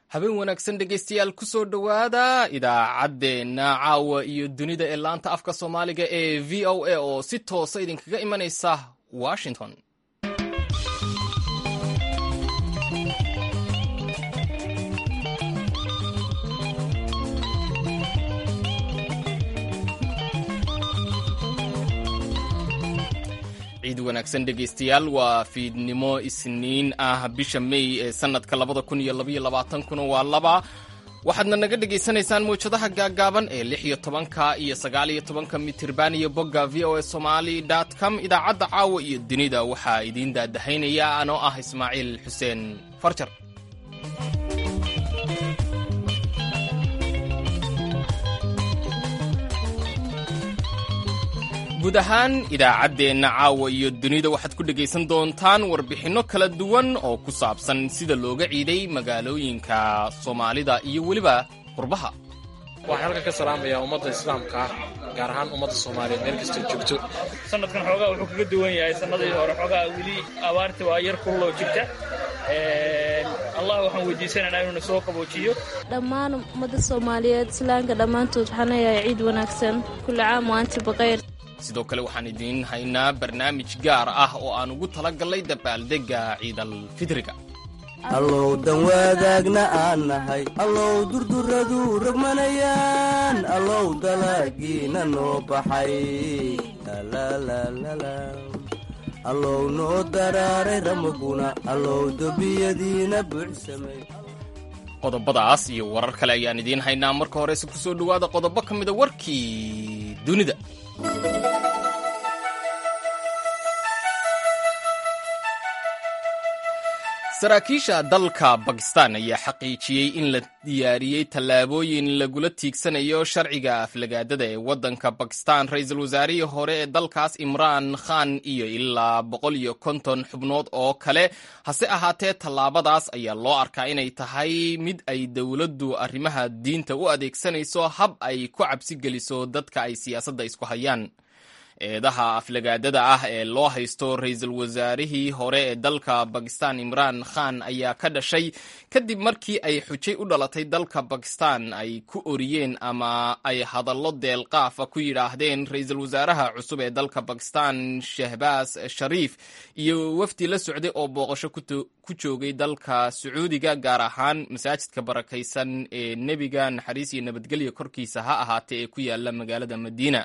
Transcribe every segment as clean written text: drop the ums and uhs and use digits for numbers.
habeen wanaagsan dhegaystayaal ku soo dhowaada idaacaddeenna caawa iyo dunida ee laanta afka soomaaliga ee v o a oo si toosa idinkaga imanaysa washington. ciid wanaagsan dhegaystayaal, waa fiidnimo isniin ah bisha May ee sanadka 2022 waa 2. waxaadna naga dhegaysanaysaan mowjadaha gaagaaban ee 16 iyo 19 mitirban iyo bogga voasomali.com. idaacadda caawa iyo dunida waxaa idiin daadahaynaya anoo ah Ismaaciil Xuseen Farjar. guud ahaan idaacaddeenna caawa iyo dunida waxaad ku dhegaysan doontaan warbixinno kala duwan oo ku saabsan sida looga ciiday magaalooyinka Soomaalida iyo weliba qurbaha. waxaan halkan ka salaamayaa ummadda islaamka ah, gaar ahaan ummadda Soomaaliyeed meel kasta joogto. sanadkan xoogaa wuxuu kaga duwan yahay sanadii hore, xoogaa weli abaarta waa yar kuloo jirta. allah waxaan weydiisanaynaa inuu na soo qaboojiyo dhammaan ummadda Soomaaliyeed islaamka dhammaantood. waxaan leeyahay ciid wanaagsan, kulli caam wa antum bikayr. sidoo kale waxaan idiin haynaa barnaamij gaar ah oo aan ugu talagalnay dabaaldegga ciidal fidriga. allow dan wadaagna aan nahay, allow durduradu rogmanayaan, allow dalagiina noo baxay, allow noo daraaray ramaguna, allow dobiyadiina buuxsamay. qodobadaas iyo warar kale ayaan idiin haynaa. marka horese ku soo dhowaada qodobo ka mida warkii dunida. saraakiisha dalka Bakistan ayaa xaqiijiyey in la diyaariyey tallaabooyin lagula tiigsanayo sharciga aflagaadada ee waddanka Bakistan. ra-iisul wasaarihii hore ee dalkaas Imran Khan iyo ilaa 150 xubnood oo kale. hase ahaatee tallaabadaas ayaa loo arkaa inay tahay mid ay dowladdu arrimaha diinta u adeegsanayso hab ay ku cabsi geliso dadka ay siyaasadda isku hayaan. eedaha aflagaadada ah ee loo haysto ra-iisul wasaarihii hore ee dalka Bakistan Imran Khan ayaa ka dhashay kadib markii ay xujay u dhalatay dalka Bakistan ay ku oriyeen ama ay hadallo deelqaafa ku yidhaahdeen ra-iisul wasaaraha cusub ee dalka Bakistan Shehbaz Sharif iyo wafdi la socday oo booqasho ku joogay dalka Sacuudiga, gaar ahaan masaajidka barakaysan ee nebiga naxariis iyo nabadgelyo korkiisa ha ahaatee ee ku yaala magaalada Madiina.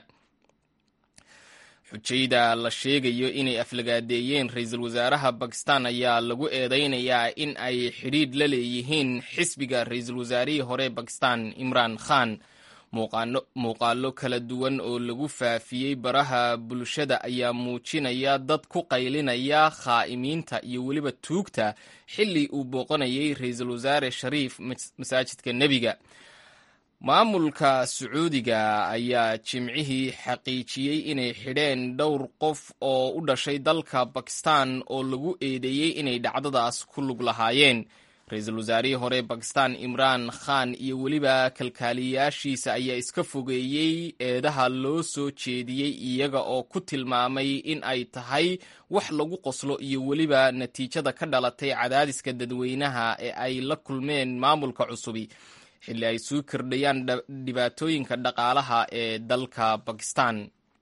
xujayda la sheegayo inay aflagaadeeyeen ra-iisul wasaaraha Bakistan ayaa lagu eedeynayaa in ay xidhiidh la leeyihiin xisbiga ra-iisul wasaarihii hore Bakistan Imran Khan. muuqaallo kala duwan oo lagu faafiyey baraha bulshada ayaa muujinaya dad ku qaylinaya khaa'imiinta iyo weliba tuugta xilli uu booqanayay ra-iisul wasaare Shariif masaajidka nebiga. maamulka Sacuudiga ayaa jimcihii xaqiijiyey inay xidheen dhowr qof oo u dhashay dalka Bakistan oo lagu eedeeyey inay dhacdadaas ku lug lahaayeen. ra-iisul wasaarihii hore Bakistan Imran Khan iyo weliba kalkaaliyaashiisa ayaa iska fogeeyey eedaha loo soo jeediyey, iyaga oo ku tilmaamay in ay tahay wax lagu qoslo iyo weliba natiijada ka dhalatay cadaadiska dadweynaha ee ay la kulmeen maamulka cusubi xilli ay suu kordhayaan dhibaatooyinka dhaqaalaha ee dalka Bakistan.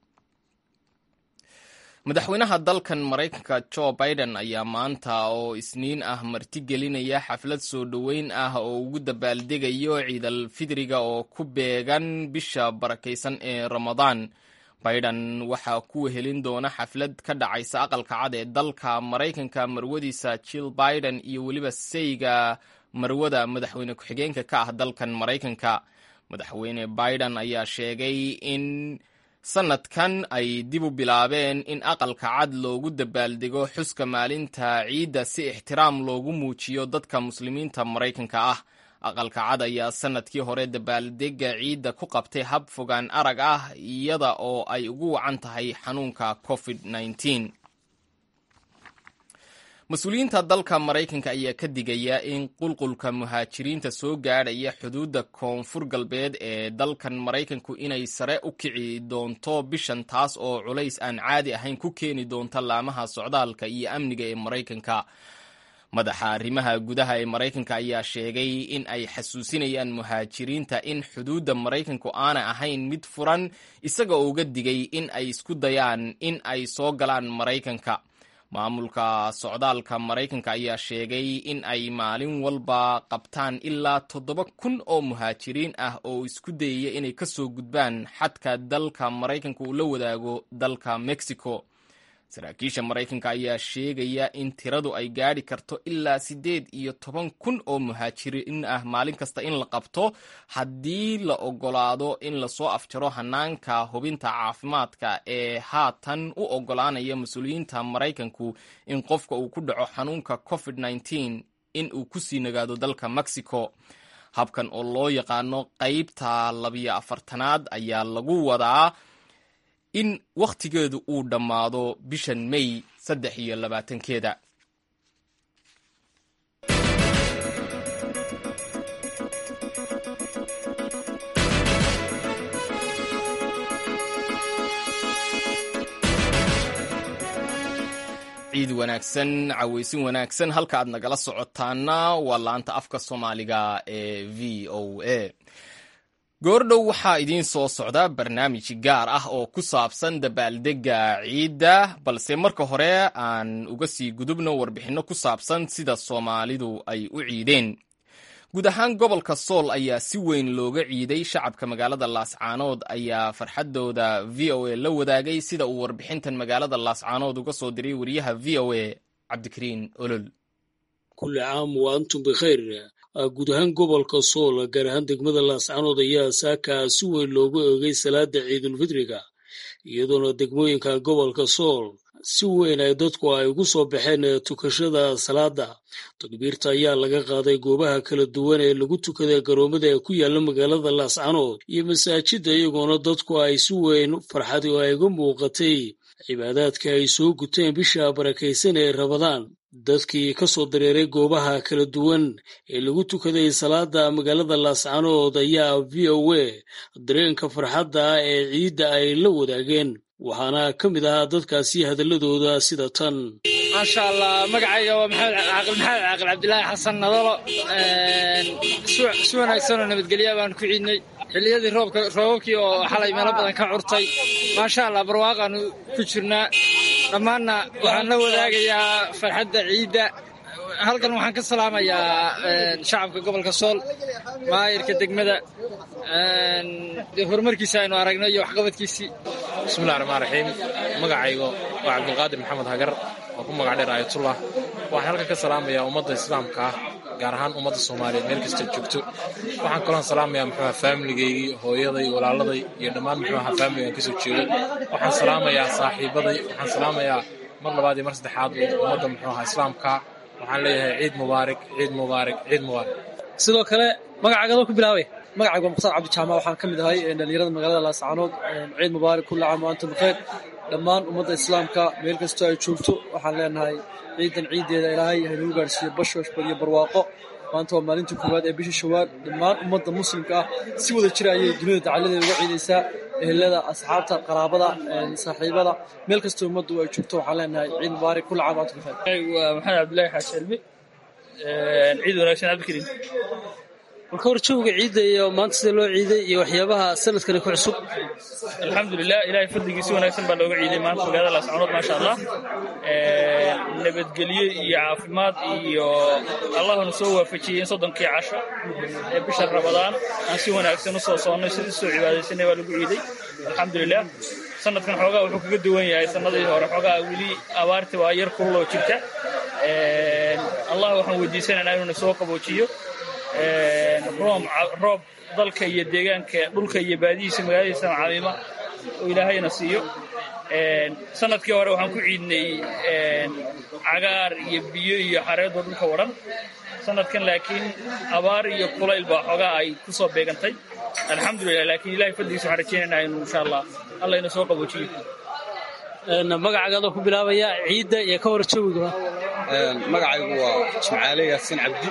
madaxweynaha dalkan Maraykanka Joe Biden ayaa maanta oo isniin ah martigelinaya xaflad soo dhoweyn ah oo ugu dabaaldegayo ciidal fidriga oo ku beegan bisha barakaysan ee Ramadaan. Biden waxaa ku wehelin doona xaflad ka dhacaysa aqalka cad ee dalka Maraykanka marwadiisa Jill Biden iyo weliba sayga marwada madaxweyne ku-xigeenka ka ah dalkan Maraykanka. madaxweyne Biden ayaa sheegay in sanadkan ay dib u bilaabeen in aqalka cad loogu dabaaldego xuska maalinta ciidda si ixtiraam loogu muujiyo dadka muslimiinta Maraykanka ah. aqalka cad ayaa sanadkii hore dabaaldega ciidda ku qabtay hab fogaan arag ah iyada oo ay ugu wacan tahay xanuunka COVID-19. mas-uuliyiinta dalka Maraykanka ayaa ka digaya in qulqulka muhaajiriinta soo gaadhaya xuduudda koonfur galbeed ee dalkan Maraykanku inay sare u kici doonto bishan, taas oo culays aan caadi ahayn ku keeni doonta laamaha socdaalka iyo amniga ee Maraykanka. madaxa arrimaha gudaha ee maraykanka ayaa sheegay in ay xasuusinayaan muhaajiriinta in xuduudda maraykanku aanay ahayn mid furan, isaga oo uga digay in ay isku dayaan in ay soo galaan maraykanka. maamulka socdaalka maraykanka ayaa sheegay in ay maalin walba qabtaan ilaa 7,000 oo muhaajiriin ah oo isku dayaya inay ka soo gudbaan xadka dalka maraykanka uu la wadaago dalka Mexico. saraakiisha maraykanka ayaa sheegaya in tiradu ay gaadhi karto ilaa 18,000 oo muhaajiriin ah maalin kasta in la qabto haddii la ogolaado in lasoo afjaro hanaanka hubinta caafimaadka ee haatan u ogolaanaya mas-uuliyiinta maraykanku in qofka uu ku dhaco xanuunka COVID-19 in uu ku sii nagaado dalka Mexico. habkan oo loo yaqaano qaybta 42aad ayaa lagu wadaa in wakhtigeedu uu dhammaado bishan May 23. ciid wanaagsan, cawaysin wanaagsan. halka aad nagala socotaana waa laanta afka Soomaaliga ee VOA. goordhow waxaa idiin soo socda barnaamij gaar ah oo ku saabsan dabaaldega ciidda, balse marka hore aan uga sii gudubno warbixinno ku saabsan sida Soomaalidu ay u ciideen. guud ahaan gobolka Sool ayaa si weyn looga ciiday. shacabka magaalada Laascaanood ayaa farxadooda VOA la wadaagay, sida uu warbixintan magaalada Laascaanood uga soo diray wariyaha VOA Cabdikariin Olol. kulli caam wa antum bikhayr. guud ahaan gobolka Sool gaar ahaan degmada Laascaanood ayaa saaka si weyn loogu eegay salaada ciidulfitriga, iyadoona degmooyinka gobolka Sool si weyn ay dadku ay ugu soo baxeen tukashada salaada. takbiirta ayaa laga qaaday goobaha kala duwan ee lagu tukaday garoomada ee ku yaala magaalada Laascaanood iyo masaajida, iyagoona dadku ay si weyn farxad oo ay uga muuqatay cibaadaadka ay soo guteen bisha barakaysan ee Ramadaan. dadkii ka soo dareeray goobaha kala duwan ee lagu tukaday salaada magaalada Laascaanood ayaa VOA dareenka farxadda ee ciidda ay la wadaageen, waxaana ka mid ahaa dadkaasi hadaladooda sida tan. maasha Allah, magacayga waa maxamed caaqil cabdilaahi xasan nadalo. si wanaagsan oo nabadgelya baan ku ciidnay xilliyadii roobabkii oo xalay meelo badan ka curtay. maasha Allah, barwaaqaanu ku jirnaa. dhammaanna waxaan la wadaagayaa farxadda ciidda. halkan waxaan ka salaamayaa shacabka gobolka Sool, maayirka degmada, horumarkiisa aynu aragnay iyo waxqabadkiisii. bismillahi raxmaani raxiim. magacaygu waa cabdulqaadir maxamed hagar oo ku magac dheer Ayatullah. waxaan halkan ka salaamayaa ummadda islaamka ah, gaar ahaan ummadda Soomaaliyeed meel kasta joogto. waxaan kaloo salaamayaa faamiligaygi, hooyaday, walaaladay iyo dhammaan faamiligan kasoo jeedo. waxaan salaamayaa saaxiibaday. waxaan salaamayaa mar labaad iyo mar saddexaad ummadda islaamka. waxaan leeyahay ciid mubaarak, ciid mubaarak, ciid mubaarak. sidoo kale magacaaga ku bilaabay. magacaygu waa Mukhtaar Cabdi Jaamac. waxaan ka mid ahay dhalinyarada magaalada Laascaanood. ciid mubaarak, kulli caam wa antum bikhayr. dhammaan ummadda islaamka meel kastoo ay joogto waxaan leenahay ciidan ciideeda ilaahay ha nagu gaarsiiyo bashbash iyo barwaaqo. maanta waa maalintii koowaad ee bisha Shawaal. dhammaan ummadda muslimka ah si wada jira ayay dunida dacaladeeda uga ciidaysaa. ehelada, asxaabta, qaraabada, saaxiibada, meel kastoo ummaddu ay joogto waxaan leenahay ciid mubaarak, kulli caam wa antum bikhayr. waa maxamed cabdilaahi xaashi cilmi. ciid wanaagsan Cabdikariin. marka hor jooga ciidda iyo maanta sida loo ciiday iyo waxyaabaha sanadkani ku cusub. alxamdulilah, ilaahay fadligiisa wanaagsan baa looga ciiday maanta magaalada Laascaanood. maasha Allah, nabadgelyo iyo caafimaad iyo allahuna soo waafajiyey in 30kii casho ee bisha Ramadaan aan si wanaagsan u soo soonnay, sidii soo cibaadaysanay waa lagu ciiday. alxamdulilah, sanadkan xoogaa wuxuu kaga duwan yahay sanadii hore. xoogaa weli abaarta waa yar kululoo jirta. allah waxaan weydiisanaynaa inuu soo qaboojiyo roob dalka iyo deegaanka, dhulka iyo baadihiisa, magaaladiisa caawima oo ilaahayna siiyo. sanadkii hore waxaan ku ciidnay cagaar iyo biyo iyo xareedo dhulka wadhan. sanadkan laakiin abaar iyo kulayl baa xoogaa ay ku soo beegantay. alxamdulilah, laakiin ilaahay fadligiisa waxaan rajaynaynaa inuu insha allah ina soo qaboojiyo. magacaaga ku bilaabaya ciidda iyo ka hor jawiga. magacaygu waa Jimcaale Yaasin Cabdi.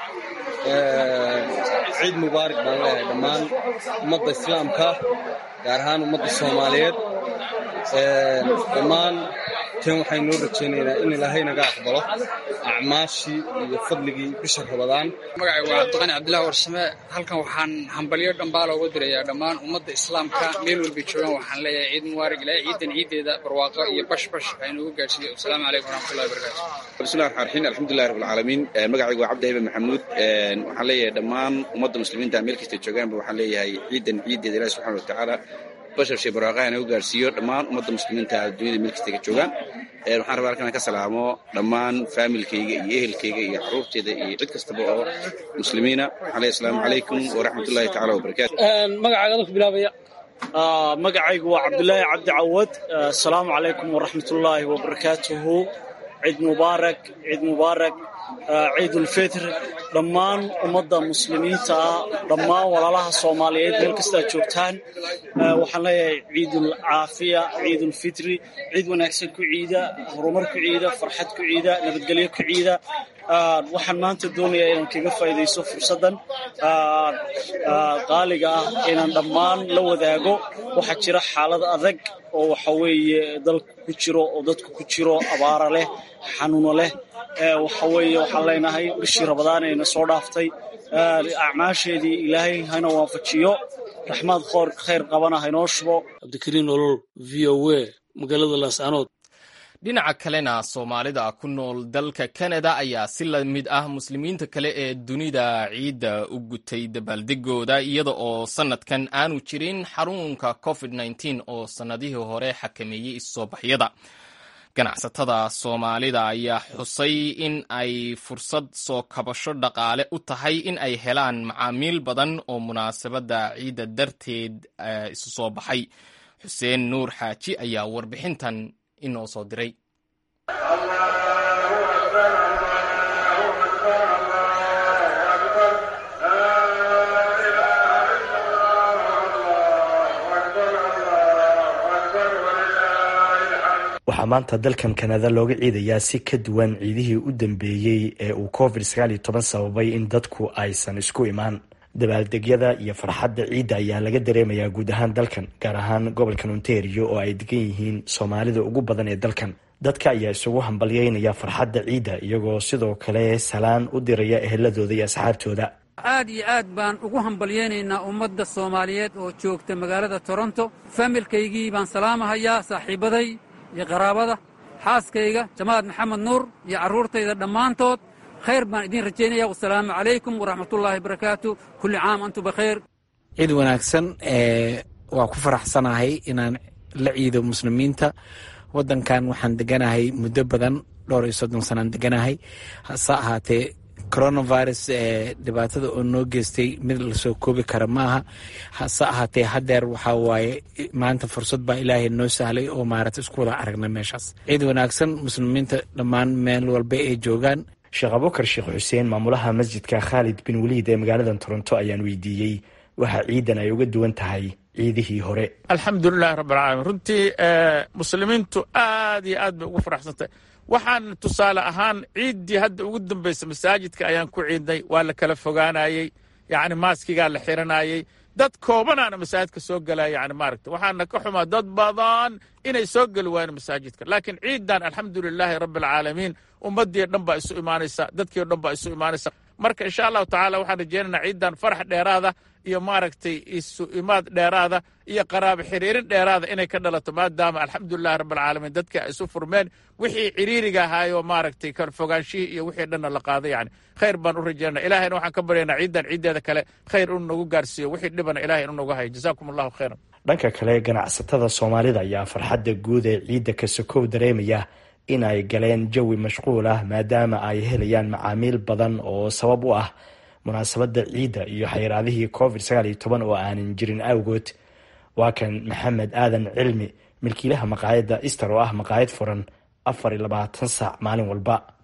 ciid mubaarak baan leeyahay dhammaan ummadda islaamka, gaar ahaan ummadda Soomaaliyeed. dhammaan tan waxaynu rajaynaynaa in ilaahay naga aqbalo acmaashii iyo fadligii bisha Ramadaan. magacaygu waa Cabdiqani Cabdullaahi Warsame. halkan waxaan hambalyo dhambaal ugu dirayaa dhammaan ummadda islaamka meel walba joogaan. waxaan leeyahay ciid mubaarak, ilaahay ciideeda barwaaqo iyo bashbash aynu ugu gaarsiiyo. Assalaamu calaykum waraxmatullahi wabarakaatu. bismillahi rahmaani rahiim, alxamdulillahi rabbil caalamiin. magacaygu waa Cabdi Haybe Maxamuud. waxaan leeyahay dhammaan ummadda muslimiinta meel kasta joogaanba waxaan leeyahay ciideeda ilaahay subxaanahu wa tacaala bashar barwaaqo u gaarsiiyo dhammaan ummadda muslimiinta adduunyada meel kasta ka joogaan. waxaan rabaa halkan ka salaamo dhammaan faamilkayga iyo ehelkayga iyo carruurtayda iyo cid kastaba oo muslimiina. waxaan leeyahay assalaamu calaykum waraxmatullahi tacaala wabarakaatu. magacaaga ku bilaabaya. magacaygu waa Cabdullaahi Cabdi Cawad. assalaamu calaykum waraxmatullaahi wabarakaatuhu. ciid mubaarak, ciid mubaarak, ciidul fitr dhammaan ummadda muslimiinta ah, dhammaan walaalaha Soomaaliyeed meel kasta joogtaan. waxaan leeyahay ciidul caafiya, ciidul fitri, ciid wanaagsan ku ciida, horumar ku ciida, farxad ku ciida, nabadgelyo ku ciida. waxaan maanta doonayaa inaan kaga faa'iidaysto fursaddan qaaliga ah inaan dhammaan la wadaago. waxaa jira xaalad adag oo waxa weeye dalka ku jiro oo dadku ku jiro, abaara leh, xanuuno leh. waxa weeye waxaan leenahay bishii Ramadaan ayna soo dhaaftay, acmaasheedii ilaahay hayna waafajiyo, raxmad khayr qabana haynoo shubo. Cabdikariin Olol, VOA, magaalada Laascaanood. dhinaca kalena Soomaalida ku nool dalka Canada ayaa si la mid ah muslimiinta kale ee dunida ciidda u gutay dabaaldegooda iyada oo sanadkan aanu jirin xanuunka COVID-19 oo sanadihii hore xakameeyey isoo baxyada. ganacsatada Soomaalida ayaa xusay in ay fursad soo kabasho dhaqaale u tahay in ay helaan macaamiil badan oo munaasabada ciidda darteed isu soo baxay. Xuseen Nuur Xaaji ayaa warbixintan inoo soo diray. waxaa maanta dalkan Kanada looga ciidayaa si ka duwan ciidihii u dambeeyey ee uu COVID-19 sababay in dadku aysan isku imaan. dabaaldegyada iyo farxadda ciidda ayaa laga dareemayaa guud ahaan dalkan, gaar ahaan gobolkan Ontario oo ay degan yihiin Soomaalida ugu badan ee dalkan. dadka ayaa isugu hambalyeynaya farxadda ciidda iyagoo sidoo kale salaan u diraya eheladooda iyo asxaabtooda. aad iyo aad baan ugu hambalyeynaynaa ummadda Soomaaliyeed oo joogta magaalada Toronto. familkaygii baan salaamahayaa, saaxiibaday iyo qaraabada, xaaskayga Jamaad Maxamed Nuur iyo carruurtayda dhammaantood. khayr baan idin rajaynaya. wassalaamu calaykum waraxmatullaahi wabarakaatu. kulli caam antum bikhayr. ciid wanaagsan. waa ku faraxsanahay inaan la ciido muslimiinta. waddankan waxaan deganahay muddo badan, 30 sanaan deganahay. hase ahaatee coronavirus dhibaatada oo noo geystay mid lasoo koobi kara maaha. hase ahaatee hadeer waxaa waaye maanta fursad baa ilaahay noo sahlay oo maarata isku wada aragna meeshaas. ciid wanaagsan muslimiinta dhammaan meel walba ay joogaan. Sheekh Abubakar Sheekh Xuseen, maamulaha masjidka Khalid bin Waliid ee magaalada Toronto, ayaan weydiiyey waxa ciidan ay uga duwan tahay ciidihii hore. alxamdulilahi rabbil caalamiin. runtii muslimiintu aad iyo aad bay ugu faraxsantay. waxaan tusaale ahaan ciiddii hadda ugu dambaysa masaajidka ayaan ku ciidnay. waa la kala fogaanayey, yacni maaskigaa la xiranayey. dad koobanaana masaajidka soo galaya, yani maaragta waxaana ka xumaa dad badan inay soo geli waayeen masaajidka. laakiin ciidan alxamdulilaahi rabbil caalamiin ummadii dhan baa isu imaanaysa, dadkii dhan baa isu imaanaysa. marka insha allahu tacaala waxaan rajeynaynaa ciidan farax dheeraada iyo maaragtay isu imaad dheeraada iyo qaraabo xiriirin dheeraada inay ka dhalato, maadaama alxamdulilahi rabbil caalamiin dadka ay isu furmeen. wixii ciriiriga ahaayoo maaragtay kala fogaanshihii iyo wixii dhanna la qaaday. yani khayr baan u rajeynaa. ilaahayna waxaan ka baryaynaa ciidan ciideeda kale khayr inuu nagu gaarsiiyo, wixii dhibana ilahay inuu nagu hayo. jazaakum allahu khayran. dhanka kale ganacsatada Soomaalida ayaa farxadda guud ee ciidda ka sokow dareemaya in ay galeen jawi mashquul ah maadaama ay helayaan macaamiil badan oo sabab u ah munaasabada ciidda iyo xayiraadihii COVID-19 oo aanan jirin awgood. waa kan Maxamed Aadan Cilmi, milkiilaha maqaayadda Easter oo ah maqaayad furan 24 saac maalin walba.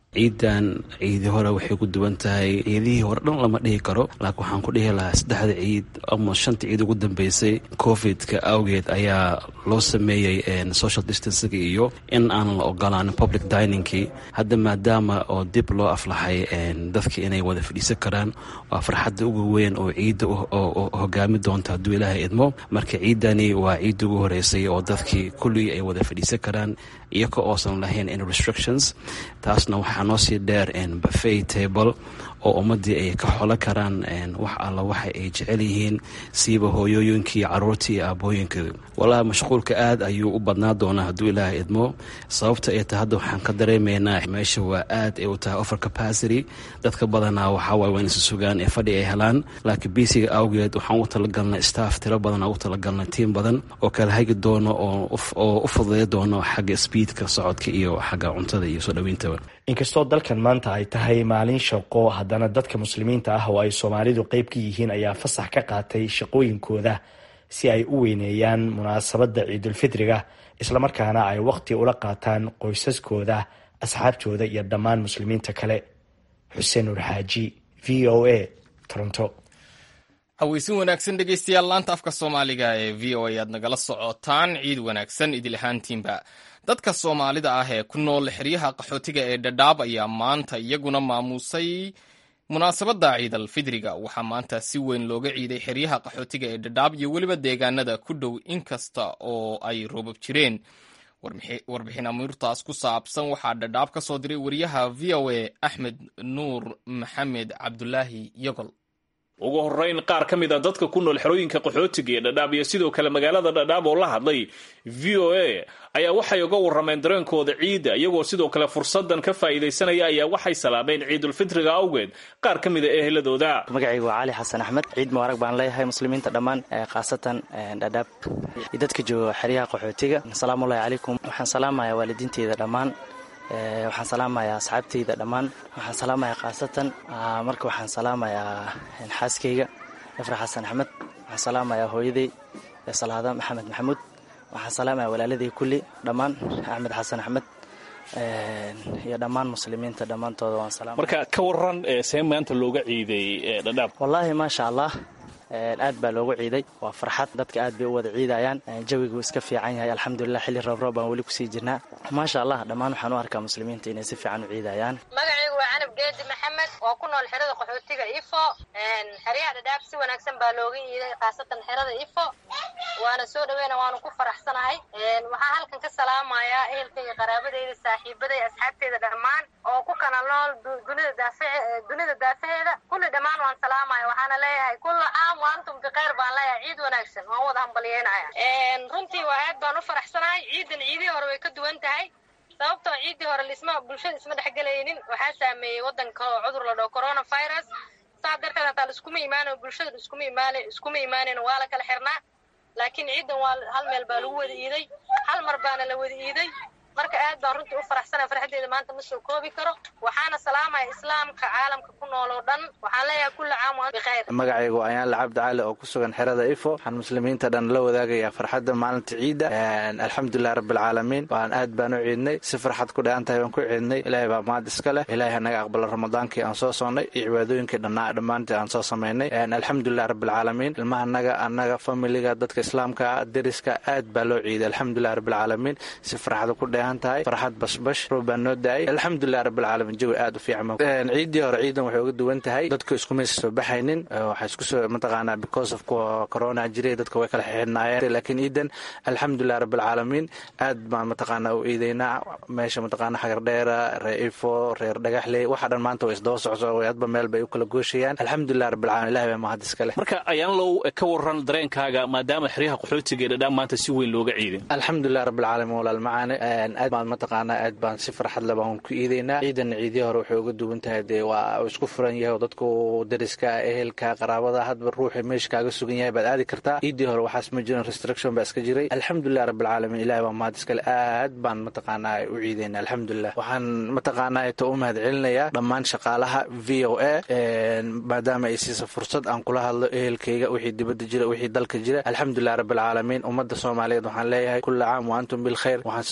ciidan ciidii hore waxay ku duwan tahay ciidihii hore dhan lama dhihi karo, laakiin waxaan ku dhihi lahaa 3 ciid ama 5 ciid ugu dambeysay covidka awgeed ayaa loo sameeyey social distancing iyo in aan la ogolaanin public diningkii. hadda maadaama oo dib loo aflaxay dadkii inay wada fadhiisan karaan, waa farxadda ugu weyn oo ciidda oo hogaami doonta hadduu ilaahay idmo. marka ciidani waa ciidda ugu horeysay oo dadkii kulligii ay wada fadhiisan karaan iyagoo oosan lahayn in restrictions. taasna waxaa noo sii dheer buffet table oo ummadii ay ka xolo karaan wax alla waxa ay jecel yihiin, siiba hooyooyinkii, caruurtii iyo aabooyinka. walahi mashquulka aad ayuu u badnaa doonaa hadduu ilaahay idmo. sababta ay tahay hadda waxaan ka dareemaynaa meesha waa aad ay u tahay over capacity. dadka badanaa waxaa waay waa inaysa sugaan ee fadhi ay helaan, laakiin bisiga awgeed waxaan u talagalnay staff tiro badan, aan u talagalnay tiim badan oo kala hagi doono oo u fududay doono xagga speedka socodka iyo xagga cuntada iyo soo dhaweynta. inkastoo dalkan maanta ay tahay maalin shaqo, haddana dadka muslimiinta ah oo ay Soomaalidu qayb ka yihiin ayaa fasax ka qaatay shaqooyinkooda si ay u weyneeyaan munaasabadda ciidulfitriga, islamarkaana ay waqti ula qaataan qoysaskooda, asxaabtooda iyo dhammaan muslimiinta kale. xuseen nur xaaji, VOA, Toronto. haweysin wanaagsan dhegeystayaal, laanta afka Soomaaliga ee VOA aad nagala socotaan. ciid wanaagsan idil ahaantiinba. dadka Soomaalida ah ee ku nool xeryaha qaxootiga ee Dadaab ayaa maanta iyaguna maamusay munaasabadda ciidal fidriga. waxaa maanta si weyn looga ciiday xeryaha qaxootiga ee Dadaab iyo weliba deegaanada ku dhow, inkasta oo ay roobab jireen. warbixin amuurtaas ku saabsan waxaa Dadaab ka soo diray wariyaha VOA Axmed Nuur Maxamed Cabdulaahi Yogol. ugu horeyn qaar ka mid a dadka ku nool xerooyinka qaxootiga ee Dadaab iyo sidoo kale magaalada Dadaab oo la hadlay VOA ayaa waxay uga warrameen dareenkooda ciida, iyagoo sidoo kale fursadan ka faa'iideysanaya ayaa waxay salaameen ciidul fitriga awgeed qaar ka mid a eheladooda. magacaygu waa Cali Xasan Axmed. ciid mubarak baan leeyahay muslimiinta dhammaan, khaasatan Dadaab iyo dadka jooga xeryaha qaxootiga. assalaamu calaykum. waxaan salaamayaa waalidiinteyda dhammaan, waxaan salaamayaa asxaabteyda dhammaan, waxaan salaamayaa khaasatan marka waxaan salaamayaa xaaskeyga Ifra Xasan Axmed, waxaan salaamayaa hooyaday Salaada Maxamed Maxamuud, waxaan salaamayaa walaaladey kulli dhammaan Axmed Xasan Axmed iyo dhammaan muslimiinta dhammaantooda waan salaamaya. marka ka waran see maanta looga ciiday Dadaab? wallaahi maasha Allah aad baa loogu ciiday, waa farxad, dadka aad bay u wada ciidayaan, jawigu iska fiican yahay alxamdulilah. xilli roob baan weli kusii jirnaa maasha Allah. dhammaan waxaan u arkaa muslimiinta inay si fiican u ciidayaan. magacaygu waa Canab Geedi Maxamed oo ku nool xerada qaxootiga Ifo. xeryaha Dadaab si wanaagsan baa looga ciiday, khaasatan xerada Ifo waana soo dhaweena, waanu ku faraxsanahay. waxaan halkan ka salaamayaa ehelkayga, qaraabadeyda, saaxiibaday, asxaabteyda dhammaan oo ku kala nool dunida daafaheeda kulli dhammaan waan salaamaya. waxaana leeyahay kulla caam waantum bikhayr baan leeyahay. ciid wanaagsan waan wada hambalyeynaya. runtii waa aad baan u faraxsanahay. ciidan ciidihii hore way ka duwan tahay, sababtoo ciidii hore bulshada isma dhexgelaynin. waxaa saameeyey wadanka oo cudur la dhaho coronavirus. saa darteed hataa laiskuma imaanayo, bulshada iskuma imaanan, waa la kala xirnaa. laakiin ciidan waa hal meel baa lagu wada iiday, hal mar baana la wada iiday. marka aad baan runtii u faraxsanahay. farxadeeda maanta ma soo koobi karo. waxaana salaamaya islaamka caalamka ku nool oo dhan. waxaan leeyahay kulla caam wa bikhayr. magacaygu ayaan Cabdi Cali oo ku sugan xerada Ifo. waxaan muslimiinta dhan la wadaagayaa farxadda maalinta ciida. alxamdulilah rabbil caalamiin. waan aad baan u ciidnay, si farxad ku dheehan tahay baan ku ciidnay. ilaahay baa mahad iska leh. ilaahay hanaga aqbala ramadaankii aan soo soonnay iyo cibaadooyinkii dhammaantii aan soo samaynay. alxamdulilah rabbil caalamiin. ilmaha annaga familiga, dadka islaamka, deriska aad baa loo ciiday. alxamdulilah rabbil caalamiin. si farxad ku dheehan tahay, farxad basbash, roob baa noo daayay. alxamdulilah rabbil caalamiin. jawi aad u fiican. ciidii hore ciidan waxay uga duwan tahay, dadku isku maysa soo baxaynin. waxay isku soo mataqaanaa because of corona jiray, dadka way kala xirnaayeen. laakiin ciidan alxamdulilah rabbil caalamiin aad baan mataqaanaa u ciidaynaa. meesha mataqaanaa xagar dheera, reer Ifo, reer Dhagaxley, waxa dhan maanta way isdaba socso, hadba meel bay u kala gooshayaan. alxamdulilah rabbil caalamiin. ilaahay baa mahad iska leh. marka ayaan low ka waran dareenkaaga maadaama xeryaha qaxootiga ee Dadaab maanta si weyn looga ciiday? alxamdulilah rabbil caalamiin. walaal macaane aad baan mataqaanaa aad baan si farxad leh baan ku iidaynaa. ciidan ciidii hore waxay uga duwan tahay, dee waa isku furan yahay oo dadku deriska, ehelka, qaraabada, hadba ruuxa meesha kaaga sugan yahay baad aadi kartaa. ciidii hore waxaas ma jirin, restriction baa iska jiray. alxamdulilah rabbil caalamiin. ilaahay baa mahad iska leh. aad baan mataqaanaa u ciidaynaa alxamdulilah. waxaan mataqaanaa inta u mahad celinayaa dhammaan shaqaalaha VOA maadaama ay siisa fursad aan kula hadlo ehelkayga, wixii dibadda jira, wixii dalka jira. alxamdulilah rabbil caalamiin. ummadda Soomaaliyeed waxaan leeyahay kulla caam wa antum bilkhayr. waxaan sidoo kale si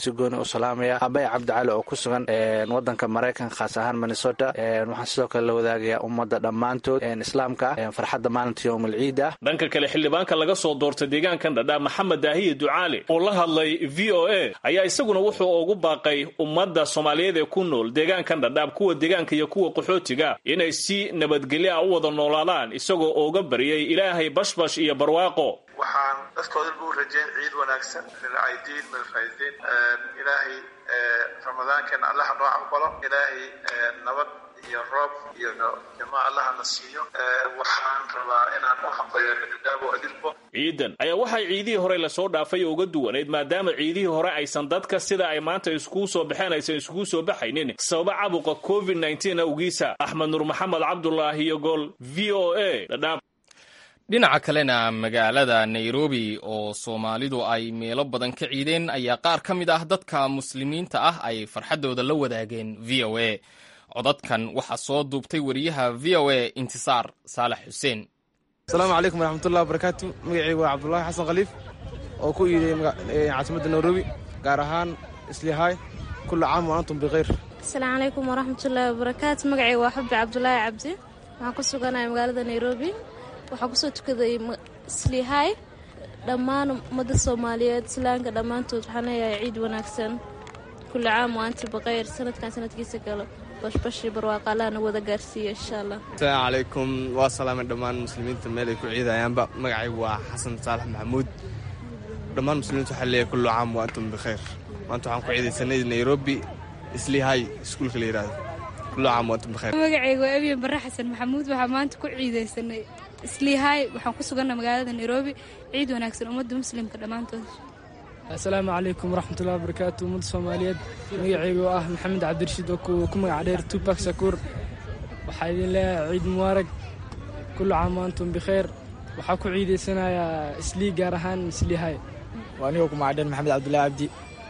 si gooni u salaamaya abay cabdicali oo ku sugan wadanka maraykanka khaas ahaan minnesota waxaan sidoo kale la wadaagayaa ummadda dhammaantood islaamka farxadda maalinta yowmal ciid ah. dhanka kale xildhibaanka laga soo doortay deegaankan dhadhaab maxamed daahiye ducaale oo la hadlay v o a ayaa isaguna wuxuu ugu baaqay ummadda soomaaliyeed ee ku nool deegaankan dhadhaab kuwa deegaanka iyo kuwa qaxootiga inay si nabadgelyo ah u wada noolaadaan isagoo uga baryay ilaahay bashbash iyo barwaaqo. waxaan dadkooda lagu rajayn ciid wanaagsan lilcaydiin milfaydiin ilaahay ramadaankan allaha noo aqbalo ilaahay nabad iyo roob iyo jamaa allaha na siiyo. waxaan rabaa inaan u hambayo dhadhaabo adilbo. ciidan ayaa waxay ciidihii hore lasoo dhaafay uga duwaneyd maadaama ciidihii hore aysan dadka sida ay maanta iskugu soo baxeen aysan iskugu soo baxaynin sababa caabuqa covid-19 awgiisa. axmed nuur maxamed cabdulaahi iyo gol v o a dhadhaab. dhinaca kalena magaalada nairobi oo soomaalidu ay meelo badan ka ciideen ayaa qaar ka mid ah dadka muslimiinta ah ay farxaddooda la wadaageen v o a. codadkan waxaa soo duubtay wariyaha v o a intisaar saalax xuseen. asalaamu calaykum waraxmatullahi wabarakaatu. magacaygu waa cabdulaahi xasan khaliif oo ku iiday caasimadda nairobi gaar ahaan islihay kullu caam wa antum bikhayr. asalaamu calaykum waraxmatullaahi wabarakaatu. magacaygu waa xubbi cabdulaahi cabdi waxaan ku suganahay magaalada nairobi. waxaa kusoo tukaday islihay dhammaan ummadda soomaaliyeed islaamka dhammaantood waxaan leeyahay ciid wanaagsan kullu caam wa antum bikhayr. sanadkan sanadkiisa galo bashbashii barwaaqa allaha nagu wada gaarsiiya insha allah. asalaamu calaykum waa salaamay dhammaan muslimiinta meel ay ku ciidayaanba. magacaygu waa xasan saalax maxamuud. dhammaan muslimiinta waxaa leeyahay kullu caam wa antum bikhayr. maanta waxaan ku ciidaysanay nairobi islihay iskuulka la yidhaahdo. kullu caam wa antum bikhayr. magacaygu waa abiyan barre xasan maxamuud. waxaa maanta ku ciidaysanay islihay waxaan ku suganna magaalada nairobi. ciid wanaagsan ummadda muslimka dhammaantood. asalaamu calaykum waraxmatullahi wabarakaatu. ummadda soomaaliyeed magacaygu ah maxamed cabdirashiid oo ku magac dheer tupak shakuur. waxaa idin leeyahay ciid mubaarag kullu caam wa antum bikhayr. waxaa ku ciidaysanayaa islii gaar ahaan islihay. waa anigoo ku magac dheer maxamed cabdullaahi cabdi.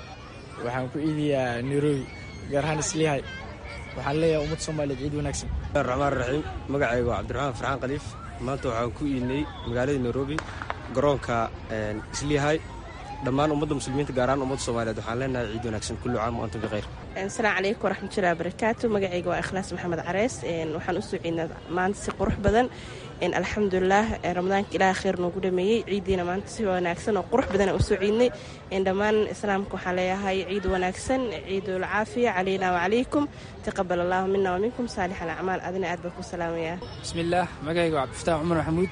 waxaan ku ciidayaa nairobi gaar ahaan islihay. waxaan leeyahay ummadda soomaaliyeed ciid wanaagsan. raxmaan raxiim. magacaygu waa cabdiraxmaan farxaan khaliif. maanta waxaan ku iidnay magaalada nairobi garoonka islihay. dhammaan ummadda muslimiinta gaar ahaan ummadda soomaaliyeed waxaan leenahay ciid wanaagsan kullu caam wa antum bikhayr. asalaamu calaykum waraxmatullahi wabarakaatu. magacayga waa ikhlaas maxamed carees. waxaan u soo ciidnaa maanta si qurux badan alxamdulilah. ramadaanka ilaah khayr noogu dhameeyey. ciiddiina maanta si wanaagsan oo qurux badan u soo ciidnay. dhammaan islaamka waxaan leeyahay ciid wanaagsan ciidul caafiya calayna wacalaykum taqabal allahu mina waminkum saalix alacmaal. adina aad baan ku salaamayaa. bismillaah. magacayga waa cabdifataax cumar maxamuud.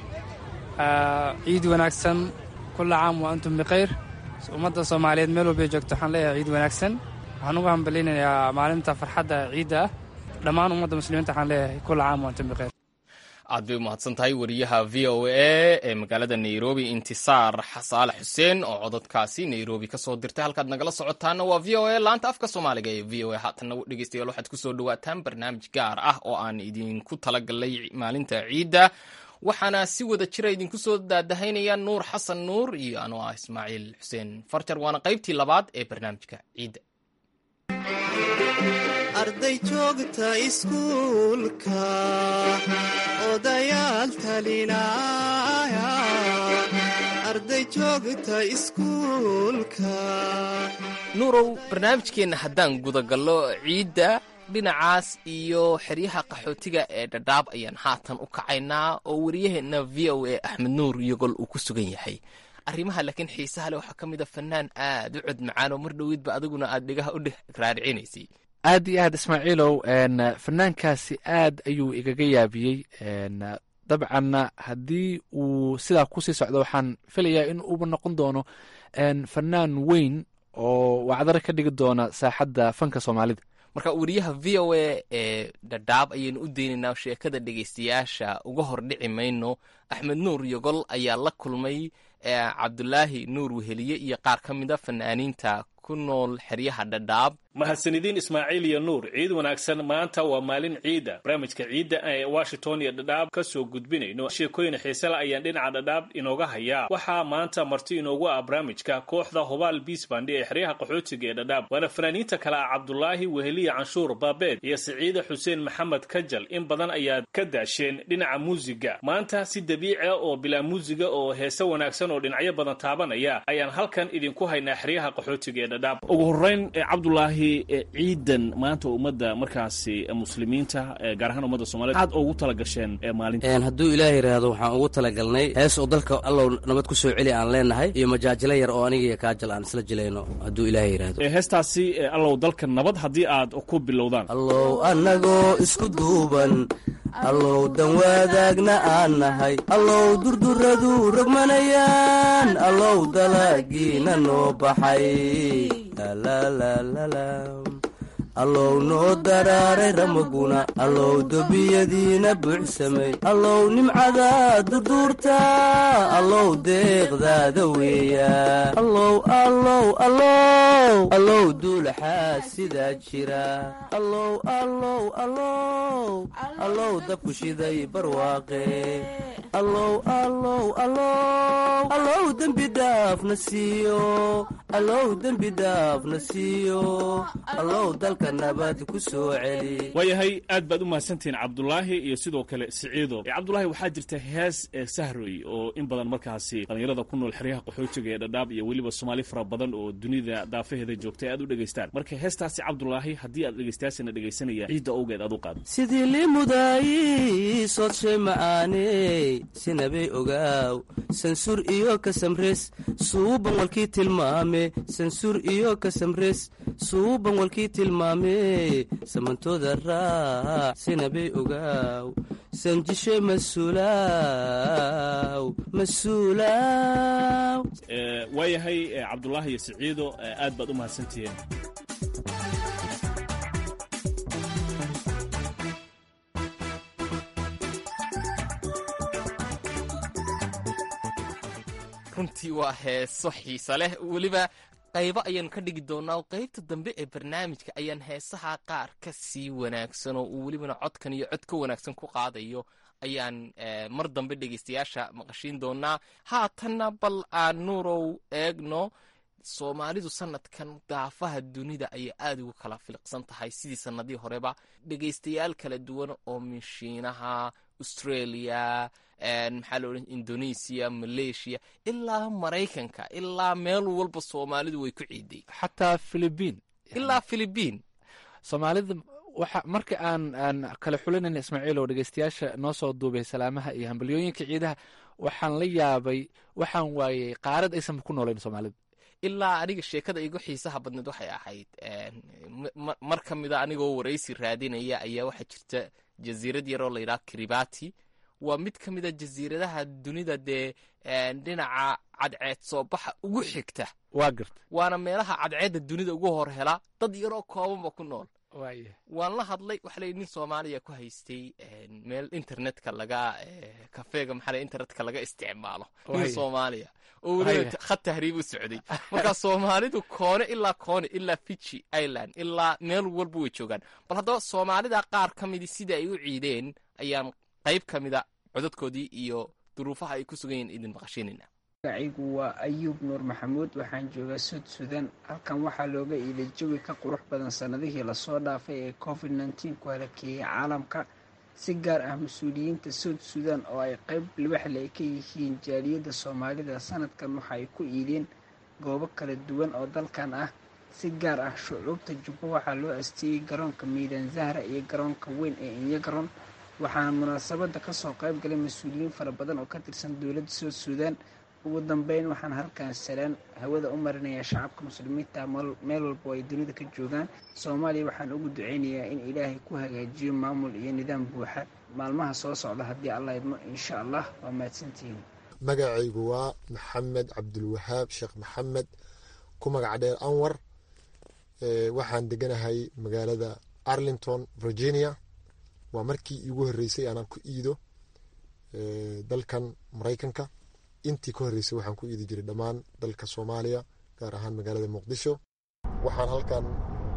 ciid wanaagsan kullu caam wa antum bikhayr. ummadda soomaaliyeed meel walbay joogto waxaan leeyahay ciid wanaagsan. waxaan uga hambaleynayaa maalinta farxadda ciidda ah. dhammaan ummadda muslimiinta waxaan leeyahay kullu caam wa antum bikhayr. aad bay umahadsan tahay wariyaha v o a ee magaalada nairobi intisaar saalax xuseen oo codadkaasi nairobi ka soo dirtay. halkaad nagala socotaana waa v o a laanta afka soomaaliga ee v o a. haatanna dhegeystayaal waxaad ku soo dhawaataan barnaamij gaar ah oo aan idinku talagalay maalinta ciidda. waxaana si wada jira idinku soo daadahaynaya nuur xasan nuur iyo anoo ah ismaaciil xuseen farjar. waana qaybtii labaad ee barnaamijka ciidda. arday joogta iskuulka odayaal talinaya. arday joogta iskuulka. nuurow barnaamijkeenna haddaan gudagallo ciidda dhinacaas iyo xeryaha qaxootiga ee dhadhaab ayaan haatan u kacaynaa oo wariyaheenna v o a axmed nuur iyogol uu ku sugan yahay. arrimaha laakiin xiisaha leh waxaa ka mid a fanaan aad u cod macaan oo mar dhoweydba adiguna aad dhegaha u raaricinaysay. aad iyo aad ismaaciilow fanaankaasi aad ayuu igaga yaabiyey. dabcanna haddii uu sidaa kusii socdo waxaan filayaa in uuba noqon doono fanaan weyn oo wacdaro ka dhigi doona saaxadda fanka soomaalida. marka wariyaha v o a ee dhadhaab ayaynu u deynaynaa sheekada dhegeystayaasha uga hor dhici mayno. axmed nuur yogol ayaa la kulmay cabdulaahi nuur weheliye iyo qaar ka mida fanaaniinta ku nool xeryaha dhadhaab. mahadsanidin ismaaciil iyo nuur ciid wanaagsan. maanta waa maalin ciida. barnaamijka ciidda ee washington iyo dhadhaab ka soo gudbinayno sheekooyin xiise la ayaan dhinaca dhadhaab inooga hayaa. waxaa maanta marti inoogu ah barnaamijka kooxda hubaal biisbandi ee xeryaha qaxootiga ee dhadhaab, waana fanaaniinta kale ah cabdulaahi weheliya canshuur baabeed iyo siciide xuseen maxamed kajal. in badan ayaad ka daasheen dhinaca muusiga. maanta si dabiici ah oo bilaa muusiga oo heese wanaagsan oo dhinacyo badan taabanaya ayaan halkan idinku haynaa xeryaha qaxootiga ee dhadhaab. ugu horeyn cabdulaahi, ciidan maanta ummadda markaasi muslimiinta gaar ahaan ummadda Soomaaliyeed aad ugu tala gasheen maalinta. hadduu ilaahay yiraahdo waxaan ugu talagalnay hees oo dalka allow nabad ku soo celi aan leenahay iyo majaajilo yar oo aniga iyo kaajal aan isla jilayno hadduu ilaahay yiraahdo. heestaasi allow dalka nabad haddii aad ku bilowdaan. allow anagoo isku duuban, allow dan wadaagna aan nahay, allow durduradu rogmanayaan, allow dalagiina noo baxay, allow noo daraaray ramaguna, allow dobiyadiina buuxsamay, allow nimcada durduurta, allow deeqdaada weeya, allow duulaxaa sidaa jira, allow dabku shiday barwaaqe, allow dembi dhaafna siiyo, allow dembi dhaafna siiyo, allow dalka nabad ku soo celi. waayahay aad baad u mahadsantihiin cabdulaahi iyo sidoo kale siciido. cabdulaahi, waxaa jirta hees sahroy oo in badan markaasi dhallinyarada ku nool xeryaha qaxootiga ee dhadhaab iyo weliba Soomaali fara badan oo dunida daafaheeda joogtay aad u dhegaystaan. marka heestaasi cabdulaahi, haddii aad dhegaystaasina dhegaysanaya ciidda awgeed aad u qaad. sidii limudaay soodshay macaaney sinabay ogaaw, sansur iyo kasamres suuban walkii tilmaame, sansur iyo kasamres suuban walkii tilmaame, samantooda raac sinabay ogaaw, sanjishe masuulaaw. waayahay cabdulaahi iyo siciido, aad baad u mahadsantihiin. runtii waa heeso xiisa leh, weliba qaybo ayaan ka dhigi doonaa. qaybta dambe ee barnaamijka ayaan heesaha qaar ka sii wanaagsan oo uu welibana codkan iyo cod ka wanaagsan ku qaadayo ayaan mar dambe dhegaystayaasha maqashiin doonaa. haatanna bal aan nuurow eegno. soomaalidu sanadkan daafaha dunida ayay aada ugu kala filiqsan tahay sidii sanadii horeba. dhegaystayaal kala duwan oo minshiinaha, australia, maxaa la odhan, indonesia, malaysia, ilaa maraykanka, ilaa meel walba soomaalidu way ku ciiday. xataa philibiin, ilaa philibiin. soomaalida waxa marka aan kala xulinayna ismaaciil oo dhegaystayaasha noo soo duubay salaamaha iyo hambalyooyinka ciidaha, waxaan la yaabay, waxaan waayey qaarad aysanba ku noolayn soomaalida. ilaa aniga sheekada igu xiisaha badneed waxay ahayd mar ka mida anigoo waraysi raadinaya ayaa waxaa jirta jasiirad yaroo layidhaha kiribati. waa mid ka mida jasiiradaha dunida dee dhinaca cadceed soo baxa ugu xigta. waa garta, waana meelaha cadceedda dunida ugu hor hela. dad yaroo koobanba ku nool. waan la hadlay, waxa lay nin soomaaliya ku haystay meel internetka laga kafeega maxaa internetka laga isticmaalo, nin soomaaliya oo weliba khad tahriib u socday. marka soomaalidu koone ilaa Fiji Island ilaa meel walba way joogaan. bal haddaba soomaalida qaar ka midi sida ay u ciideen ayaan qayb ka mida codadkoodii iyo duruufaha ay ku sugan yihiin idin maqashiinayna. magacaygu waa ayuub nuur maxamuud, waxaan joogaa sudan. halkan waxaa looga iiday jawi ka qurux badan sanadihii lasoo dhaafay ee covid-19 ku halakeeyey caalamka, si gaar ah mas-uuliyiinta sudan oo ay qayb libaxle ay ka yihiin jaaliyadda soomaalida. sanadkan waxa ay ku iideen goobo kala duwan oo dalkan ah. si gaar ah shucuubta jubbo waxaa loo asteeyey garoonka miidaan zahra iyo garoonka weyn ee inyagaroon. waxaana munaasabadda kasoo qayb galay mas-uuliyiin fara badan oo ka tirsan dowladda sudan. ugu dambeyn waxaan halkan salaan hawada u marinayaa shacabka muslimiinta meel walba oo ay dunida ka joogaan. soomaaliya waxaan ugu duceynayaa in ilaahay ku hagaajiyo maamul iyo nidaam buuxa maalmaha soo socda haddii alla idmo insha allah. waa mahadsantihiin. magacaygu waa maxamed cabdulwahaab sheekh maxamed, ku magac dheer anwar. waxaan deganahay magaalada arlington virginia. waa markii iigu horreysay aanan ku iido dalkan maraykanka. intii ka horreysay waxaan ku iidi jiray dhammaan dalka soomaaliya, gaar ahaan magaalada muqdisho. waxaan halkan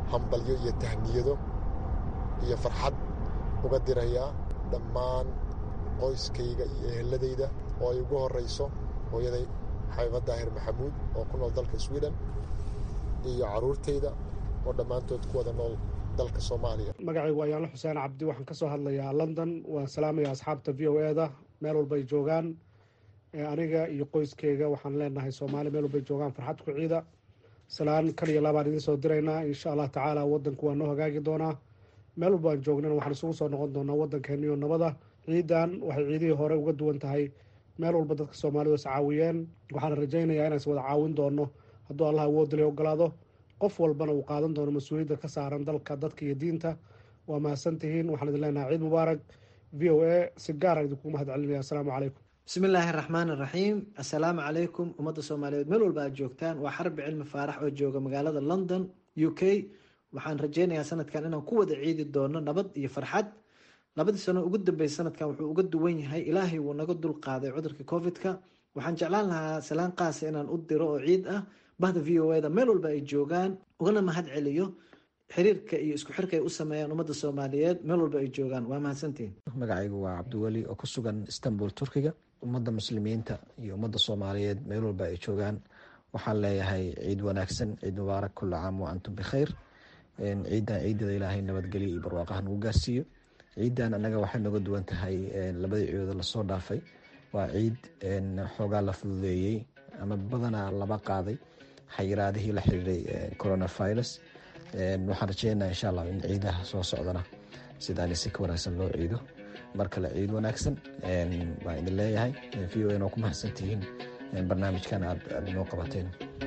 hambalyo iyo tahniyado iyo farxad uga dirayaa dhammaan qoyskayga iyo eheladayda oo ay ugu horeyso hooyaday xabiiba daahir maxamuud oo ku nool dalka sweden iyo caruurtayda oo dhammaantood ku wada nool dalka soomaaliya. magacaygu waa yaanlo xuseen cabdi, waxaan ka soo hadlayaa london. waan salaamaya asxaabta v o eda meel walba ay joogaan. aniga iyo qoyskeyga waxaan leenahay soomaali meel walba ay joogaan farxad ku ciida. salaan kan iyo labaan idiin soo diraynaa insha allah tacaala. wadanku waa noo hagaagi doonaa, meel walba aan joognana waxaan isugu soo noqon doonaa wadankeeniyo nabada. ciidan waxay ciidihii hore uga duwan tahay, meel walba dadka soomaalidu is caawiyeen. waxaana rajaynayaa inaan is wada caawin doono hadduu allah awoodale ogolaado. qof walbana uu qaadan doono mas-uuliyadda ka saaran dalka, dadka iyo diinta. waa mahadsantihiin, waxaan idin leenahay ciid mubaarak. v o a si gaaraan idinkugu mahad celinaya. asalaamu calaykum. bismillaahi raxmaan raxiim. assalaamu calaykum ummadda soomaaliyeed meel walba aad joogtaan. waa xarbi cilmi faarax oo jooga magaalada london u k. waxaan rajaynayaa sanadkan inaan ku wada ciidi doono nabad iyo farxad. labadii sano ugu dambeysay sanadkan wuxuu uga duwan yahay, ilaahay wuu naga dul qaaday cudurka covid-ka. waxaan jeclaan lahaa salaan qaasa inaan u diro oo ciid ah bahda v o eda meel walba ay joogaan, ugana mahad celiyo xiriirka iyo isku xirka ay u sameeyaan ummadda soomaaliyeed meel walba ay joogaan. waa mahadsantihiin. magacaygu waa cabdiweli oo ku sugan istanbul turkiga. ummadda muslimiinta iyo ummadda soomaaliyeed meel walba ay joogaan waxaan leeyahay ciid wanaagsan, ciid mubaarak, kula caam wa antum bikhayr. ciidan ciidada ilaahay nabadgelyo iyo barwaaqaha nagu gaarsiiyo. ciidan annaga waxay nooga duwan tahay labadii ciidood lasoo dhaafay. waa ciid xoogaa la fududeeyey ama badanaa laba qaaday xayiraadihii la xiriiray coronavirus. waxaan rajeynayaa insha allah in ciidaha soo socdana sidaan si ka wanaagsan loo ciido. mar kale ciid wanaagsan baan idin leeyahay. v o n oo ku mahadsantihiin barnaamijkan aad inoo qabateen.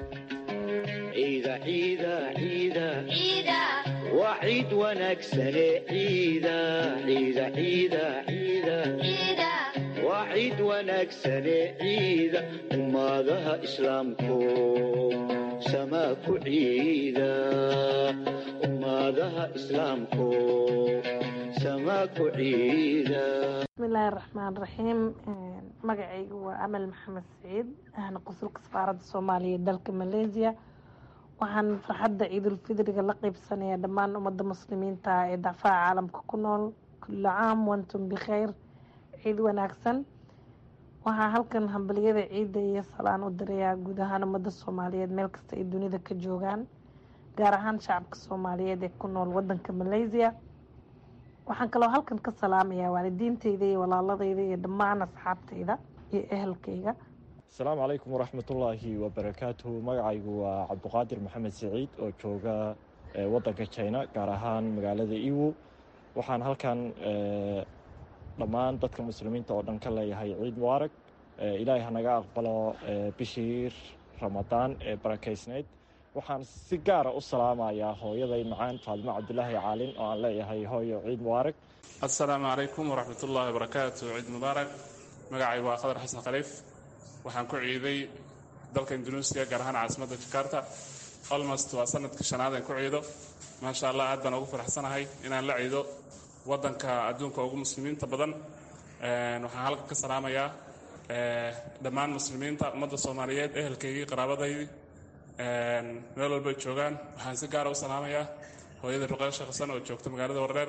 ciida ciida ciida ciida waa ciid wanaagsane ciida ciida ciida ciida ciida waa ciid wanaagsane ciida ummadaha islaamku samaa ku ciida ummadaha islaamku samaa ku ciida. bismillaahi raxmaan raxiim. magacaygu waa amal maxamed saciid, ahna qunsulka safaaradda soomaaliya ee dalka malaysia. waxaan farxadda ciidulfidriga la qeybsanayaa dhammaan ummadda muslimiinta ee dacfaha caalamka ku nool. kullu caam wantum bikhayr. ciid wanaagsan. waxaa halkan hambaliyada ciidda iyo salaan u dirayaa guud ahaan ummadda soomaaliyeed meel kasta ay dunida ka joogaan, gaar ahaan shacabka soomaaliyeed ee ku nool wadanka malaysia. waxaan kaloo halkan ka salaamayaa waalidiinteyda iyo walaaladeyda iyo dhammaan asxaabteyda iyo ehelkeyga. asalaamu calaykum waraxmatullaahi wabarakaatuhu. magacaygu waa cabdiqaadir maxamed saciid oo jooga wadanka china, gaar ahaan magaalada iwo. waxaan halkan dhammaan dadka muslimiinta oo dhan ka leeyahay ciid mubaarak. ilaahay hanaga aqbalo bishii ramadaan ee barakeysnayd. waxaan si gaara u salaamayaa hooyaday macaan faadimo cabdilaahi caalin oo aan leeyahay hooyo ciid mubaarak. assalaamu calaykum waraxmatullaahi wabarakaatu. ciid mubaarak. magacaygu waa khadar xasan khaliif. waxaan ku ciiday dalka indonesia, gaar ahaan caasimadda jakarta. almost waa sanadkii shanaad aan ku ciido. maasha allah, aad baan ugu faraxsanahay inaan la ciido wadanka adduunka ugu muslimiinta badan. waxaan halkan ka salaamayaa dhammaan muslimiinta, ummadda soomaaliyeed, ehelkaygii, qaraabadaydii meel walbay joogaan. waxaan si gaara u salaamayaa hooyada ruqeya sheekh xasan oo joogta magaalada wareer,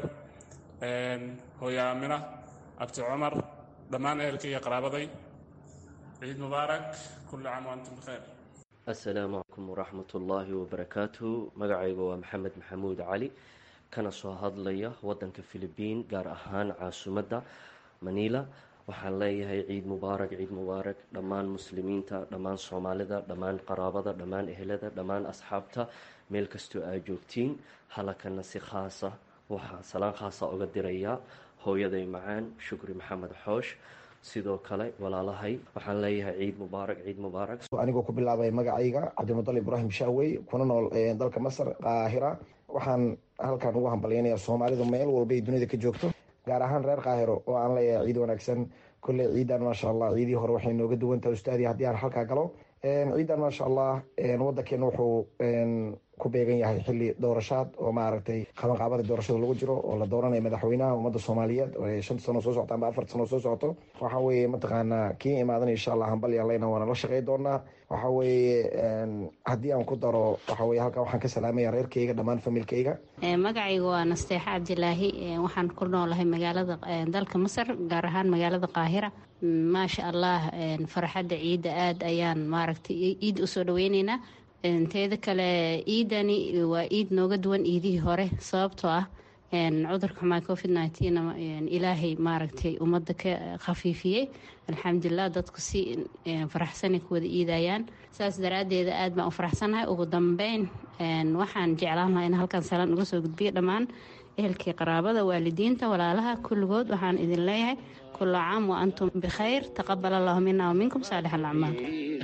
hooyo aamina, abti cumar, dhammaan ehelkayga qaraabaday. ciid mubaarak, kulli caam waantum bikhayr. assalaamu calaykum waraxmatullaahi wabarakaatuhu. magacaygu waa maxamed maxamuud cali, kana soo hadlaya wadanka filibiin, gaar ahaan caasimadda manila. waxaan leeyahay ciid mubaarak, ciid mubaarak dhammaan muslimiinta, dhammaan soomaalida, dhammaan qaraabada, dhammaan ehelada, dhammaan asxaabta meel kastoo aad joogtiin. halakana si khaasa waxaa salaan khaasa uga dirayaa hooyaday macaan shukri maxamed xoosh. sidoo kale walaalahay waxaan leeyahay ciid mubaarak, ciid mubaarak. anigoo ku bilaabay magacayga cabdimudalib ibraahim shaawey, kuna nool dalka masar qaahira. waxaan halkan ugu hambalyaynayaa soomaalidu meel walba ay dunida ka joogto, gaar ahaan reer qaahiro oo aan leeyahay ciid wanaagsan. kolley ciidan maasha allah ciidii hore waxay nooga duwan tahay ustaadii haddii aan halkaa galo. ciidan maasha allah wadankeena wuxuu ku beegan yahay xili doorashaad oo maaragtay qabanqaabada doorashada lagu jiro oo la dooranayo madaxweynaha ummadda soomaaliyeed oo 5 sano soo socota amba 4 sano soo socoto waxa weeye mataqaanaa kii imaadan insha allah hambalya leyna waana la shaqey doonaa waxa weeye haddii aan ku daro waxa weye halkan waxaan ka salaamaya reerkayga dhammaan familkayga magacayga waa nasteexa cabdilaahi waxaan ku noolahay magaalada dalka masar gaar ahaan magaalada qaahira maasha allah farxadda ciidda aad ayaan maaragtay ciid usoo dhaweyneynaa teeda kale ciidani waa ciid nooga duwan ciidihii hore sababtoo ah cudurka xumaa covid-19 ilaahay maaragtay ummadda ka khafiifiyey alxamdulilah dadku si faraxsanay ku wada iidayaan saas daraaddeeda aad baan u faraxsanahay ugu dambeyn waxaan jeclaan lahaa in halkan salaan uga soo gudbiyo dhammaan ehelkii qaraabada waalidiinta walaalaha kulligood waxaan idin leeyahay kula caam wa antum bikhayr taqabal allahu mina wa minkum saalix alacmaal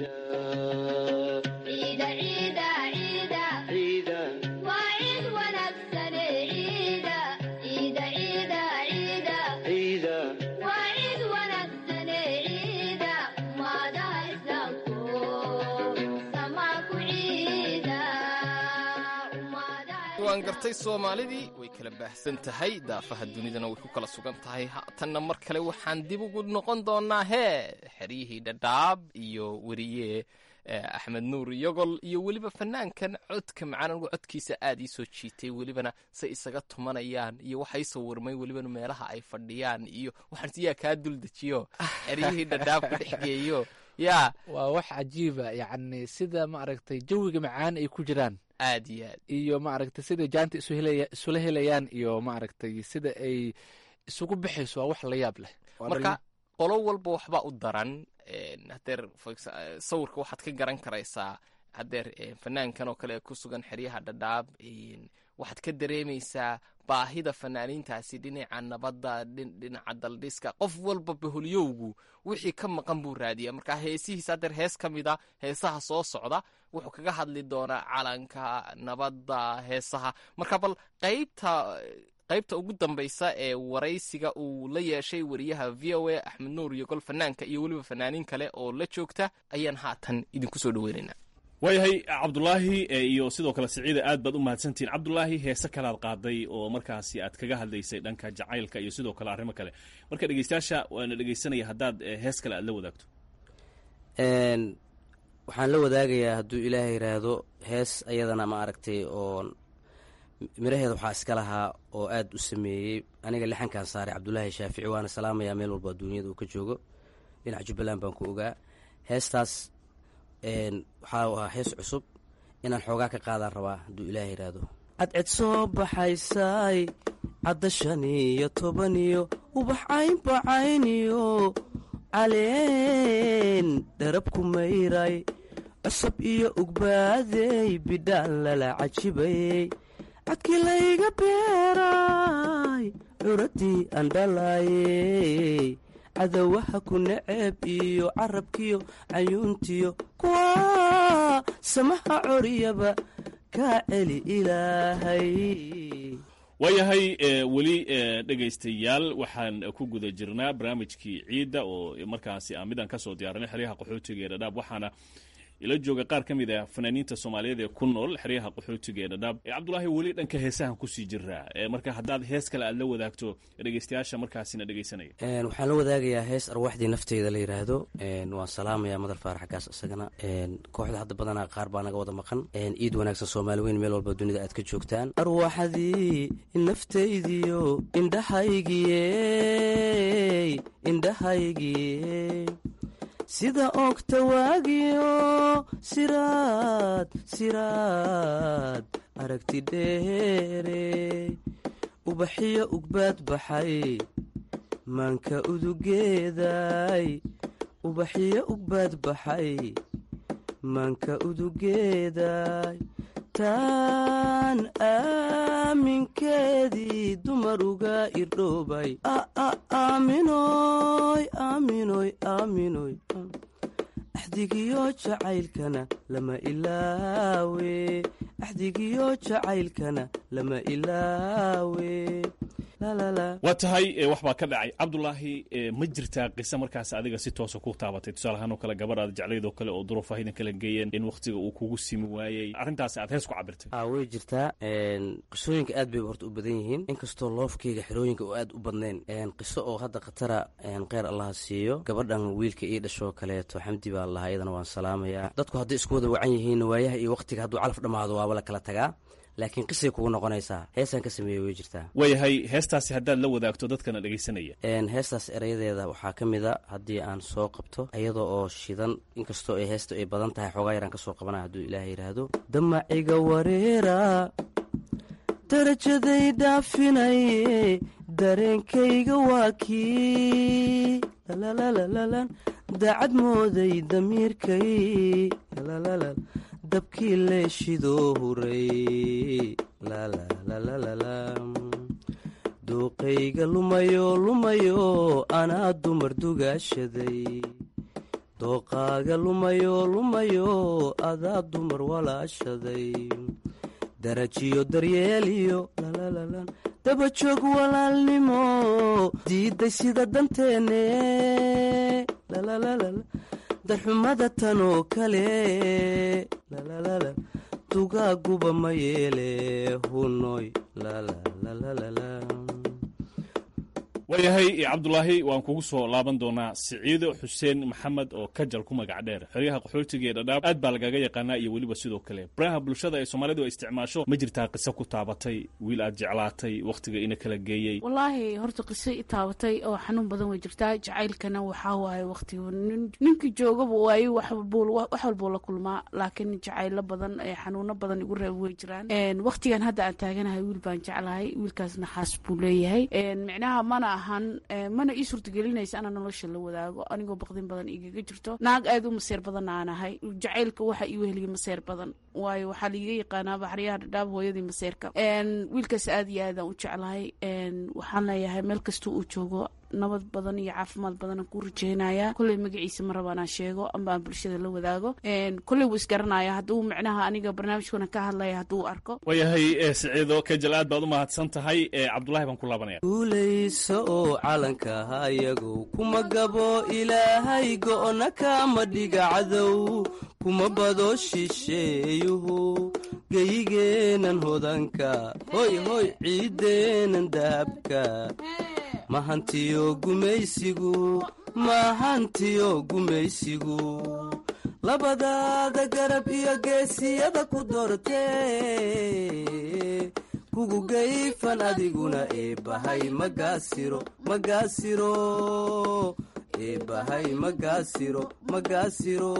waan gartay soomaalidii way kala baahsan tahay daafaha dunidana way ku kala sugan tahay haatanna mar kale waxaan dib ugu noqon doonaa xeryihii dhadhaab iyo weriye axmed nuur yogol iyo weliba fanaankan codka macaan anigu codkiisa aad ii soo jiitay welibana say isaga tumanayaan iyo waxay sawirmay welibana meelaha ay fadhiyaan iyo waxaan siyaa kaa duldejiyo xeryihii dhadhaab ku dhex geeyo yaa waa wax cajiiba yacni sida maaragtay jawiga macaan ay ku jiraan aad iyo aad iyo maaragtay sida jaanta isula helayaan iyo maaragtay sida ay isugu baxayso waa wax la yaab leh marka qolo walba waxbaa u daran hadeer sawirka waxaad ka garan karaysaa hadeer fanaankan oo kale ku sugan xeryaha dhadhaab waxaad ka dareemaysaa baahida fanaaniintaasi dhinaca nabadda dhinaca daldhiska qof walba baholyowgu wixii ka maqan buu raadiya marka heesihiisa hadeer hees ka mida heesaha soo socda wuxuu kaga hadli doonaa calanka nabadda heesaha marka bal qaybta ugu dambaysa ee waraysiga uu la yeeshay wariyaha v o a axmed nuur yogol fanaanka iyo weliba fanaaniin kale oo la joogta ayaan haatan idinku soo dhaweynaynaa waayahay cabdulaahi iyo sidoo kale siciida aad baad u mahadsantihiin cabdulaahi heese kalead qaaday oo markaasi aad kaga hadlaysay dhanka jacaylka iyo sidoo kale arrimo kale marka dhegeystayaasha waana dhegeysanaya haddaad hees kale aad la wadaagto waxaan la wadaagayaa hadduu ilaahay yidhaahdo hees ayadana ma aragtay oo miraheeda waxaa iska lahaa oo aad u sameeyey aniga lixankan saaray cabdulaahi shaafici waana salaamayaa meel walba duunyada uu ka joogo dhinaca jubbaland baan ku ogaa heestaas waxaa ahaa hees cusub inaan xoogaa ka qaadaan rabaa hadduu ilaahay yidhaahdo cadced soo baxaysaay cadda 15 ubax caynbacayniyo caleen dharabku mayray cusub iyo ugbaadey bidhaan lala cajibayey cadkii layga beeray curadii aan dhalaayey cadawaha ku naceeb iyo carabkiyo cayuuntiyo kuwa samaha coriyaba kaa celi ilaahay waayahay weli dhegaystayaal waxaan ku guda jirnaa barnaamijkii ciidda oo markaasi aan midaan ka soo diyaarinay xeryaha qaxootiga ee dhadhaab waxaana ila jooga qaar ka mid ah fanaaniinta soomaaliyeed ee ku nool xeryaha qaxootiga ee dhadhaab cabdulaahi weli dhanka heesahan kusii jiraa marka haddaad hees kale aad la wadaagto dhegaystayaasha markaasina dhegaysanaya waxaan la wadaagayaa hees arwaaxdii nafteyda la yidhaahdo waan salaamayaa madar faarax xaggaas isagana kooxda hadda badanaa qaar baa naga wada maqan ciid wanaagsan soomaali weyn meel walba dunida aad ka joogtaan arwaaxdii nafteydiyo indhahaygiye sida oogta waagiyo siraad aragti dheere ubaxiyo ugbaad baxay maanka udugeeday ubaxiyo ugbaad baxay maanka udugeeday taan aaminkeedii dumar uga irdhoobay aaminoy aaminoy aaminoy axdigiyo jacaylkana lama ilaawe axdigiyo jacaylkana lama ilaawe waa tahay wax baa ka dhacay cabdulaahi ma jirtaa qisa markaas adiga si toosa ku taabatay tusaale ahaan oo kale gabadhaad jeclayd oo kale oo duruufaha idin kala geeyeen in wakhtiga uu kugu simi waayey arrintaasi aad hees ku cabirtay way jirtaa qisooyinka aad bay horta u badan yihiin inkastoo loofkeyga xerooyinka oo aad u badnayn qiso oo hadda khatara kheyr allaha siiyo gabadhan wiilka ii dhashoo kaleeto xamdi baa lahaa iyadana waan salaamayaa dadku hadday isku wada wacan yihiin waayaha iyo wakhtiga hadduu calaf dhammaado waaba la kala tagaa laakiin qisay kugu noqonaysaa heesaan ka sameeyey way jirtaa waayahay heestaasi haddaad la wadaagto dadkana dhegaysanaya heestaas erayadeeda waxaa ka mid a haddii aan soo qabto iyada oo shidan inkastoo ay heesta ay badan tahay xoogaa yaraan ka soo qabanaya hadduu ilaah yidhaahdo damaciga wareera darajaday dhaafinaye dareenkayga waa kii daacad mooday damiirkay dabkii leeshidoo huray duuqayga lumayo anaa dumar dugaashaday dooqaaga lumayo adaa dumar walaashaday darajiyo daryeeliyo dabajoog walaalnimo diidday sida danteenne darxumada tanoo kale dugaaguba ma yeele hunoy waayahay cabdulaahi waan kugu soo laaban doonaa siciido xuseen maxamed oo kajal ku magac dheer xeryaha qaxootiga ee dhadhaab aad baa lagaga yaqaanaa iyo weliba sidoo kale baraha bulshada ee soomaalidu ay isticmaasho ma jirtaa qiso ku taabatay wiil aad jeclaatay wakhtiga ina kala geeyey wallaahi horta qiso i taabatay oo xanuun badan way jirtaa jacaylkana waxaa waaye wakhtiga ninkii joogaba waaye wax walbuu la kulmaa laakiin jacaylo badan ee xanuuno badan igu reeb way jiraan wakhtigan hadda aan taaganahay wiil baan jeclahay wiilkaasna xaas buu leeyahay micnaha mana ii suurtagelinaysa anaa nolosha la wadaago anigoo baqdin badan igaga jirto naag aad u maseer badan aan ahay jacaylka waxa ii weheliya maseer badan waayo waxaa laiga yaqaanaa baxriyaha dhadhaab hooyadii maseerka wiilkaas aad iyo aadaan u jeclahay waxaan leeyahay meel kasta uu joogo nabad badan iyo caafimaad badan ku rajeynaya kolley magaciisa ma raba anaan sheego amba aan bulshada la wadaago kolley wuu isgaranaya hadduu micnaha aniga barnaamijkuna ka hadlaya hadduu arko waayahay siciido kajal aad baad u mahadsan tahay cabdulaahi baan ku laabanaya guulayso oo calanka hayagow kuma gabo ilaahay go'na kama dhiga cadow kuma bado shisheeyuhu geyigeenan hodanka hoy ciideenan dahabka mahantiyo gumaysigu labadaada garab iyo geesiyada ku doortee kugu gayfan adiguna eebbahay magaasiro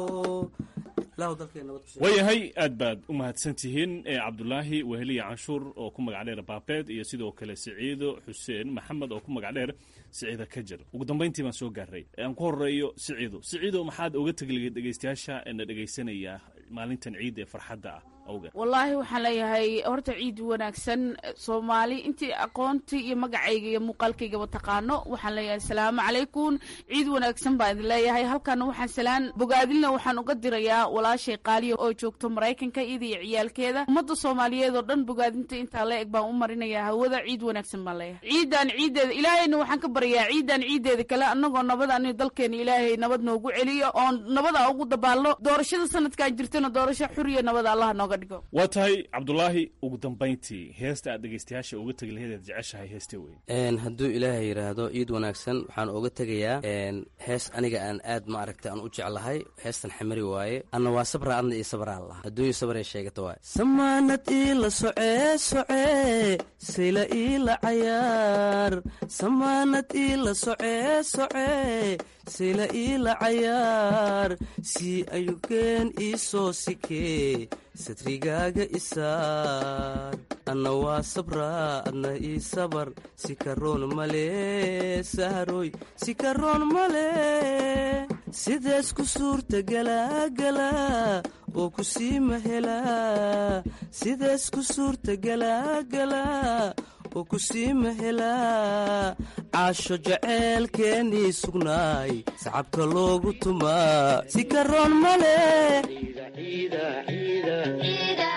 waayahay aad baad u mahadsan tihiin cabdulaahi weheliya canshuur oo ku magac dheer baabeed iyo sidoo kale siciido xuseen maxamed oo ku magac dheer siciida kajal ugu dambayntii baan soo gaaray aan ku horeeyo siciido maxaad oga tegli dhegaystayaasha na dhegaysanaya maalintan ciid ee farxadda ah wallaahi waxaan leeyahay horta ciid wanaagsan soomaali intii aqoontii iyo magacayga iyo muuqaalkaygaba taqaano waxaan leeyahay asalaamu calaykum ciid wanaagsan baan idin leeyahay halkaana waxaan salaan bogaadilna waxaan uga dirayaa walaashay qaaliya oo joogto maraykanka iyada iyo ciyaalkeeda ummadda soomaaliyeed oo dhan bogaadinta intaa la eg baan u marinayaa hawada ciid wanaagsan baan leeyahay ciidan ciideeda ilaahayna waxaan ka baryayaa ciidan ciideeda kale annagoo nabad ani dalkeena ilaahay nabad noogu celiyo oon nabada ugu dabaalno doorashada sanadkan jirtana doorasho xuriya nabada allah nooga waa tahay cabdulaahi ugu dambayntii heesta aad dhegaystayaasha uga tegi laheedaad jeceshahay heestee wey hadduu ilaahay yidhaahdo ciid wanaagsan waxaan oga tegayaa hees aniga aan aad ma aragtay aan u jeclahay heestan xamari waaye anna waa sabra adna iyo sabraa laha adduunya sabree sheegata waaye samaanad iila socee sayla iila cayaar samaanad iila socee sayla iila cayaar sii ayugeen ii soo sikee satrigaaga isaar anna waa sabraa adna ii sabar sikaroon male sahroy sikaroon male sidees ku suurta galaagalaa oo ku sii mahelaa sidees ku suurta galaagalaa oo ku sii mahelaa caasho jaceelkeennii sugnaay sacabka loogu tumaa sikaroon male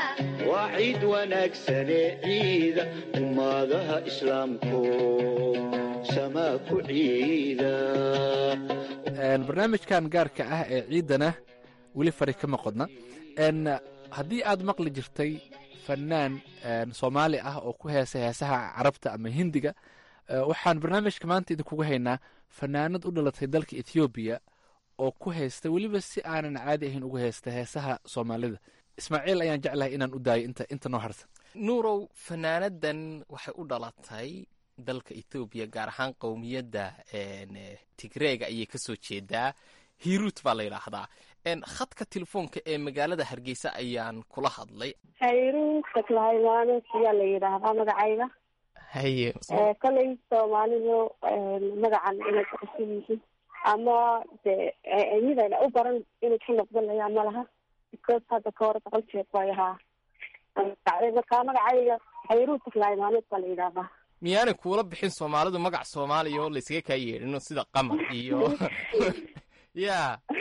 waa ciid wanaagsane ciida ummadaha islaamku samaa ku ciida. barnaamijkan gaarka ah ee ciidana weli fari kama qodna. haddii aad maqli jirtay fanaan soomaali ah oo ku heesa heesaha carabta ama hindiga, waxaan barnaamijka maanta idinkugu haynaa fanaanad u dhalatay dalka ethoobiya oo ku haysta weliba si aanan caadi ahayn ugu haysta heesaha soomaalida. ismaaciil ayaan jeclahay inaan u daayo inta noo harsan. nuurow, fanaanadan waxay u dhalatay dalka ethoobiya, gaar ahaan qowmiyadda tigreega ayay ka soo jeedaa. hiruut baa la yidhaahdaa. khadka telefoonka ee magaalada hargeysa ayaan kula hadlay. hayruut taklahaymaanood ayaa la yidhaahdaa magacayga. haye kolay soomaalidu magacan inay kuqasiyihiin ama de midayna u baran inay ka noqdanayaan ma laha, because hadda ka hore boqol jeed bay ahaa. markaa magacayga hayruut taklahaymaanood baa la yidhaahdaa. miyaanay kuula bixin soomaalidu magac soomaaliya oo laysaga kaa yeedhino sida qamar iyo ya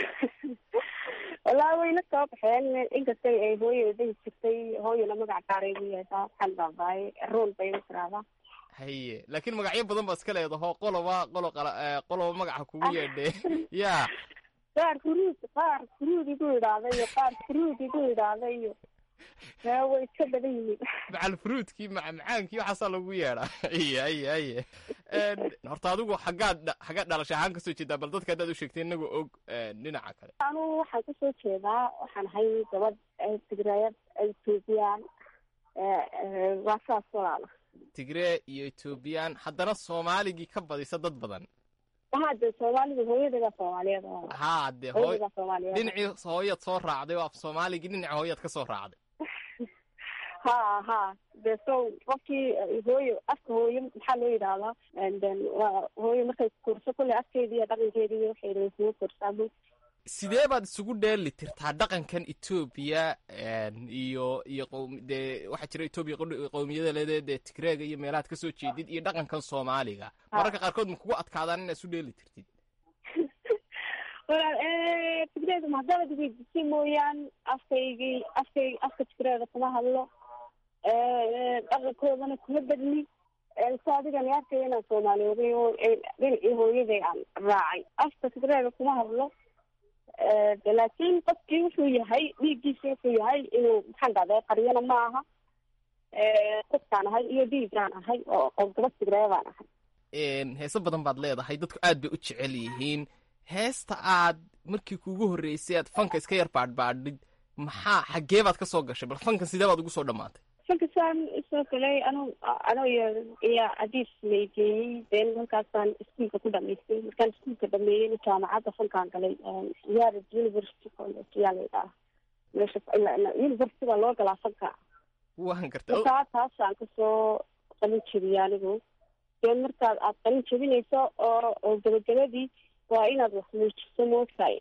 walaa wayna soo baxeen, inkastay ay hooyada dahi jirtay. hooyana magac gaaray bu yeeshaa, waxaan baabaaye rool bay u tiraahdaa. haye laakiin magacyo badan baa iska leedaho qoloba magaca kugu yeedhe ya qaar kuruud igu idhaahda iyo qaar kuruud igu idhaahda iyo way iska badan yihiin. macal fruudkii macmacaankii waxaasaa lagu yeedhaa. haye horta adigu xaggaa dhalasha ahaan kasoo jeedaa? bal dadka haddaad u sheegtay inagoo og dhinaca kale. anugu waxaan kasoo jeedaa, waxaan ahay gabadh tigreeyad ethoobiyan. waa saas walaala. tigree iyo ethoobiyan, haddana soomaaligii ka badisa dad badan. hade soomaalida hooyadeeda soomaaliyeed. ha de dhinacii hooyaad soo raacday oo af soomaaligii dhinaca hooyaad ka soo raacday. ha de so qofkii hooyo afka hooyo maxaa loo yidhaahdaa, waa hooyo markay kurso kulle afkeedi iyo dhaqankeedi iyo waxay isugu kursaa. sidee baad isugu dheeli tirtaa dhaqankan etoobiya iyo dee waxaa jira etoobiya qowmiyada leedee dee tigreega iyo meelahaad ka soo jeedid iyo dhaqankan soomaaliga? mararka qaarkood ma kugu adkaadaan inaad isu dheeli tirtid? tigreeda mahadabad weydisi mooyaan afka tigreeda kuma hadlo, dhaqankoodana kuma badni. so adigani arkaya inaan soomaaliyooday oo dhinacii hooyaday aan raacay. afka tigreeda kuma hadlo, laakiin qofkii wuxuu yahay dhiiggiisa wuxuu yahay inuu maxaan dhahday qaryana ma aha. qofkaan ahay iyo dhiigaan ahay oo gabadh tigreebaan ahay. heeso badan baad leedahay, dadku aad bay u jecel yihiin. heesta aad markii kuugu horreysay aad fanka iska yar baadhbaadhid, xaggee baad ka soo gashay? bal fankan sidee baad ugu soo dhammaatay? fankasaan soo galay ano iyo adiis laygeeyey, den halkaasaan iskuolka ku dhamaystay. markaan iskuolka dhameeyeyna jaamacadda fankaan galay. yared university college ayaa la yidhaha. meesha university baa loo galaa fanka. waan gartay. markaa taasaan kasoo qalin jebiyey anigu. den markaad aad qalin jebinayso oo gabagabadii waa inaad wax muujiso moogtahay.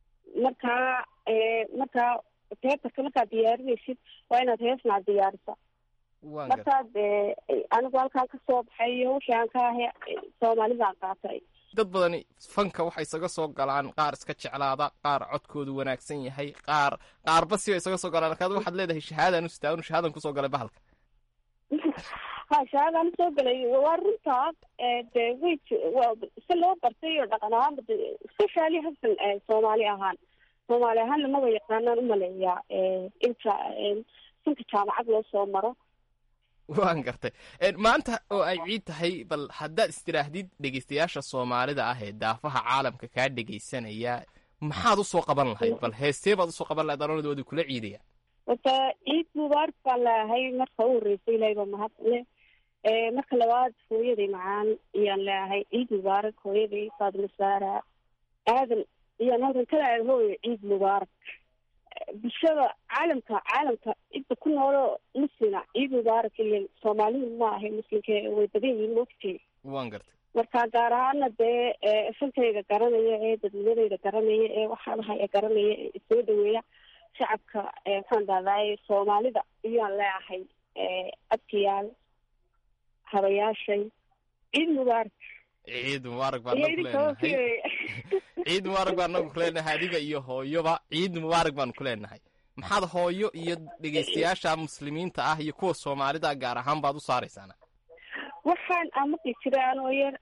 markaa teatarka markaad diyaarinaysid waa inaad heesna ad diyaarisa. markaad anigu halkaan kasoo baxay iyo wixii aan ka ahay soomaalidaan qaatay. dad badani fanka waxay isaga soo galaan qaar iska jeclaada, qaar codkoodu wanaagsan yahay, qaarba siba isaga soo galaan. markaad waxaad leedahay shahaadaan u sitaa, anu shahaadan kusoo galay bahalka. ha shahaadaan usoo galay waa runtaa. de way si loo bartay oo dhaqan ahaanba especially hasan soomaali ahaan lamaba yaqaanaan umaleeyaa inta sanka jaamacad loo soo maro. waan gartay. maanta oo ay ciid tahay, bal haddaad istiraahdid dhegeystayaasha soomaalida ah ee daafaha caalamka kaa dhegeysanaya, maxaad usoo qaban lahayd? bal heestee baad usoo qaban lahayd aroonadooda kula ciidaya? horta ciid mubaarak baan leeahay. marka u horreysay ilaahayba mahad le. marka labaad hooyaday macaan ayaan leeahay ciid mubaarak. hooyaday faadima saara aadan iyaan halkan ka leeahay hooyo ciid mubaarak. bulshada caalamka inta ku noolo muslina ciid mubaarak. ile soomaalidu ma ahay muslimka way badan yihiin moogtay. waan gartay. marka gaar ahaana dee fankayga garanaya ee dadnimadayda garanaya ee waxaanahay ee garanaya ee soo dhaweeya shacabka maxaan dhahdaay soomaalida ayaan leeahay adkayaal habayaashay ciid mubaarak. ciid mubaarak baan nagu leenahay. ciid mubaarak baan nagu leenahay adiga iyo hooyoba. ciid mubaarak baanu ku leenahay. maxaad hooyo iyo dhegaystayaasha muslimiinta ah iyo kuwa soomaalida gaar ahaan baad u saaraysaana? waxaan amaqi jiray anoo yar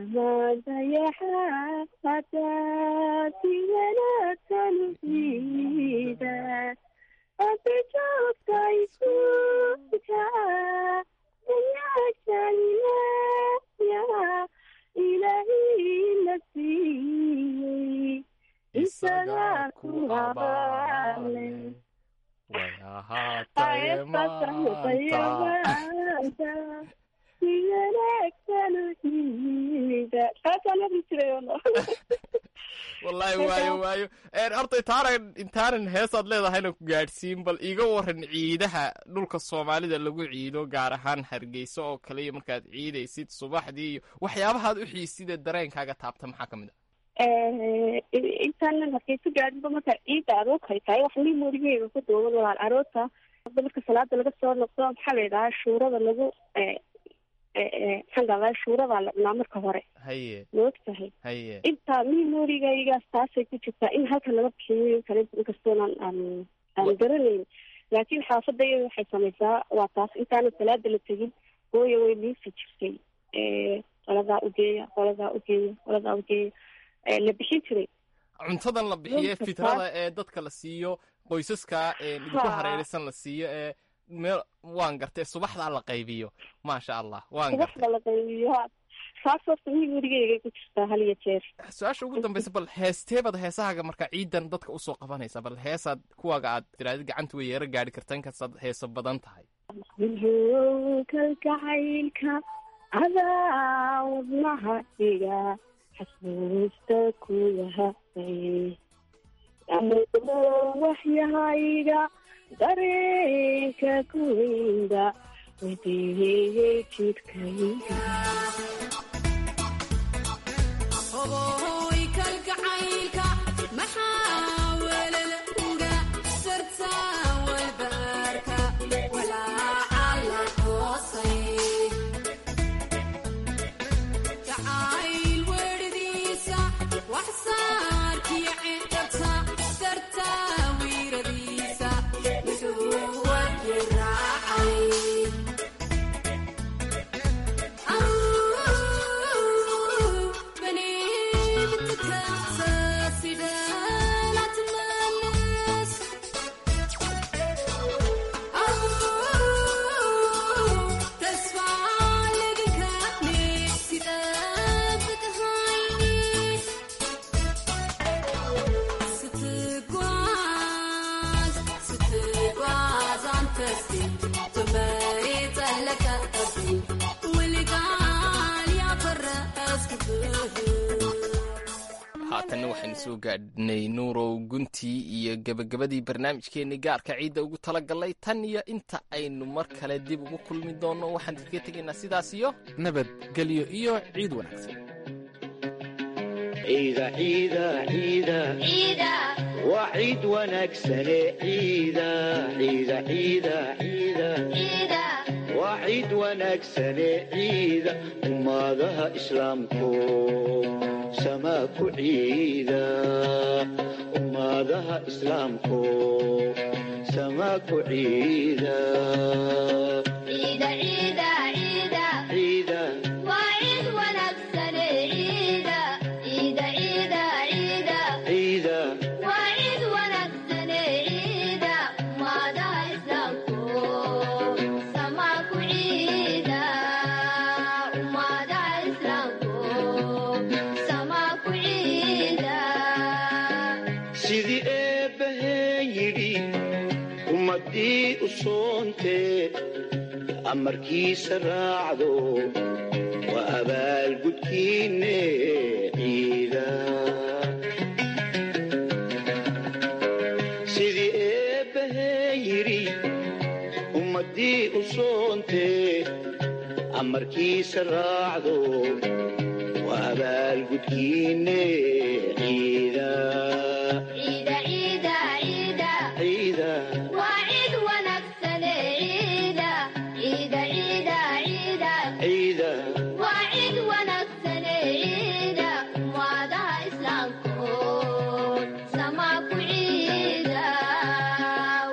isagaa ku abaale way ahaataye maanta wallaahi waayo horta intaanan heesaad leedahayna ku gaadhsiin bal iiga waran ciidaha dhulka soomaalida lagu ciido gaar ahaan Hargeysa oo kale iyo markaad ciidaysid subaxdii iyo waxyaabahaad u xiisida dareenkaaga taabta maxaa kamid intaanan Hargeysa gaadhinba marka ciida aroorkay tahay wax memorygeega ku duuban walaal aroorta marka salaada laga soo noqdo maxaa la yidhahaa shuurada lagu shuurada la cunaa marka hore maogtahay intaa memorygaygaas taasay ku jirtaa in halka laga bixiyo kale inkastoonaan aan garanayn laakiin xaafadayada waxay samaysaa waa taas intaana salaada la tegin hooya way liifi jirtay qoladaa ugeeya la bixin jiray cuntadan la bixiye fitrada ee dadka la siiyo qoysaska idinku hareeraysan la siiyo ee meel waan gartay subaxdaa la qaybiyo maasha allah waan gartay subaxda la qaybiyo saas horta memorygayga ku jirtaa hal iyo jeer. su-aasha ugu dambaysa bal heesteebad heesahaaga marka ciidan dadka usoo qabanaysa bal heesaad kuwaaga aad tiraadid gacanta way yeero gaadhi karta inkastaad heeso badan tahay. kalgacaylka adaa wadnaha iga xasuusta ku yahay waxyahayga dareenka kuweynda wadiiyey jidhkayga haatanna waxaynu soo gaadhnay nuurow guntii iyo gebagabadii barnaamijkeenii gaarka ciidda ugu talagalay tan iyo inta aynu mar kale dib ugu kulmi doonno waxaan idinka tegaynaa sidaas iyo nabadgelyo iyo ciid wanaagsan. ciida ciida ciida ciida waa ciid wanaagsane ciida ciida ciida ciida ciida waa ciid wanaagsane ciida ummadaha islaamku samaa ku ciida ummadaha islaamku samaa ku ciida ciida ciida ciida ciida waa ciid wanaagsane ciida ciida ciida ciida ciida waa ciid wanaagsane ciida ummadaha islaamku samaa ku ciida ummadaha islaamku sidii eebbaheen yidhi ummaddii u soontee amarkiisa raacdo waa abaalgudkiinne ciida sidii eebbaheen yidhi ummaddii u soontee amarkiisa raacdo waa abaalgudkiinne ciida ciida ciida ciida ciida waa ciid wanaagsane ciida ciida ciida ciida ciida waa ciid wanaagsane ciida ummadaha islaamku samaa ku ciida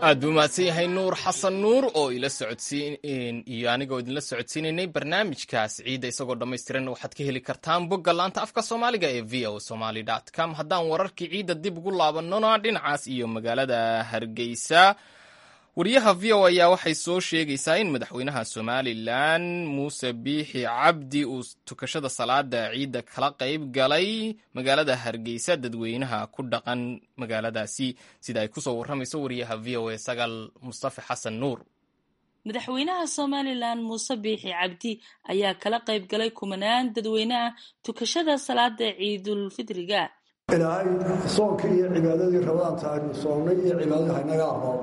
aad buu mahadsan yahay nuur xasan nuur oo ila socodsiin iyo anigoo idinla socodsiinaynay barnaamijkaas ciidda isagoo dhammaystiran waxaad ka heli kartaan bogga laanta afka soomaaliga ee voasomali.com. haddaan wararkii ciidda dib ugu laabanona dhinacaas iyo magaalada Hargeysa, wariyaha VO ayaa waxay soo sheegaysaa in madaxweynaha Somalilan Muuse Biixi Cabdi uu tukashada salaada ciidda kala qayb galay magaalada Hargeysa dadweynaha ku dhaqan magaaladaasi, sida ay kusoo waramayso wariyaha VO Sagal Mustafa Xasan Nuur. madaxweynaha Somalilan Muuse Biixi Cabdi ayaa kala qayb galay kumanaan dadweynaha tukashada salaada Ciidul Fidriga. ilaahay soonka iyo cibaadadii rabadaan tahay soonnay iyo cibaadada inaga aqoon.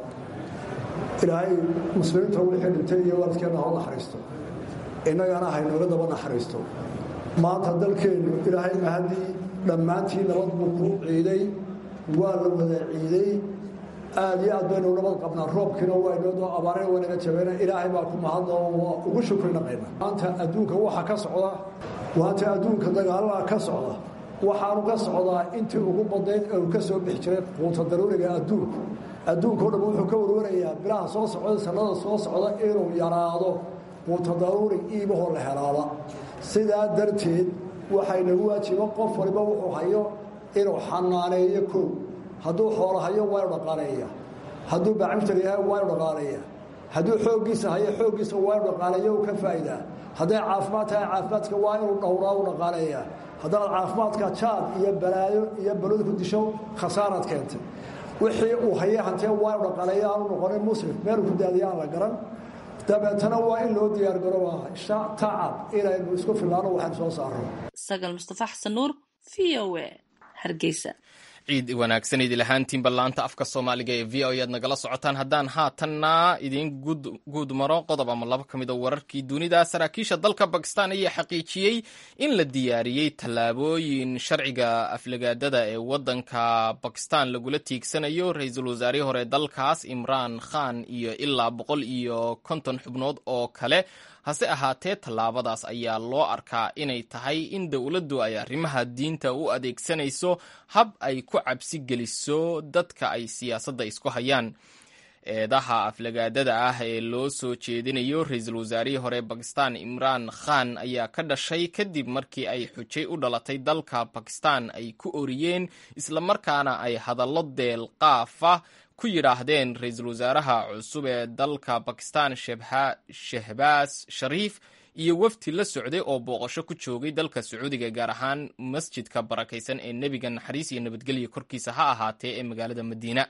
ilaahay muslimiinta wixii dhintay iyo waalidkeena ha naxariisto, innagana haynooga daba naxariisto. maanta dalkeennu ilaahay mahadii dhammaantii nabad buu ku ciiday, waa la wada ciiday, aad iyo aad baynu nabad qabnaa. roobkiina waa inoo abaarana waa naga jabeena, ilaahay baa ku mahadna oo waa ugu shukrinaqayna. maanta adduunka waxa ka socda, maanta adduunka dagaalada ka socda, waxaanu ka socdaa intii ugu badnayd ee uu ka soo bixi jiray quuta daruuriga adduunka. adduunka o dhan wuxuu ka warwarayaa bilaha soo socda, sannada soo socda inuu yaraado quuta daruuri iibahoo la helaaba. sidaa darteed waxay nagu waajiba qof waliba wuxuu hayo inuu xanaaneeyo. kow, hadduu xoolo hayo waa inu dhaqaaleeya, hadduu bacimtar yahay waa inu dhaqaaleeya, hadduu xooggiisa hayo xooggiisa waa inu dhaqaaleeya u ka faa'idaa. hadday caafimaad tahay caafimaadka waa inuu dhowraa u dhaqaaleeya. haddaad caafimaadka jaad iyo balaayo iyo balod ku disho khasaaraad keentay. wixii uu hayay hantee waa inu dhaqaaleeya, aanu noqonin muslim meeluu ku daadiya aan la garan. dabeetana waa in loo diyaargaro tacab inaynu isku fillaano waxaynu soo saarno. Sagal Mustafa Xasan Nuur, VOA, Hargeysa. ciid wanaagsan idil ahaantiin ballaanta afka Soomaaliga ee VO aad nagala socotaan. haddaan haatanna idiin guud maro qodob ama laba ka mid a wararkii dunida. saraakiisha dalka Bakistan ayaa xaqiijiyey in la diyaariyey tallaabooyin sharciga aflagaadada ee waddanka Bakistan lagula tiigsanayo ra-iisul wasaarihii hore dalkaas Imran Khan iyo ilaa 150 xubnood oo kale. hase ahaatee tallaabadaas ayaa loo arkaa inay tahay in dowladdu ay arrimaha diinta u adeegsanayso hab ay ku cabsi geliso dadka ay siyaasadda isku hayaan. eedaha aflagaadada ah ee loo soo jeedinayo ra-iisul wasaarihii hore Bakistan Imran Khan ayaa ka dhashay kadib markii ay xujay u dhalatay dalka Bakistan ay ku oriyeen islamarkaana ay hadallo deelqaafa ku yidhaahdeen ra-iisul wasaaraha cusub ee dalka Bakistan Shehbaz Sharif iyo wafdi la socday oo booqasho ku joogay dalka Sacuudiga, gaar ahaan masjidka barakaysan ee nebiga naxariis iyo nabadgelyo korkiisa ha ahaatee ee magaalada Madiina.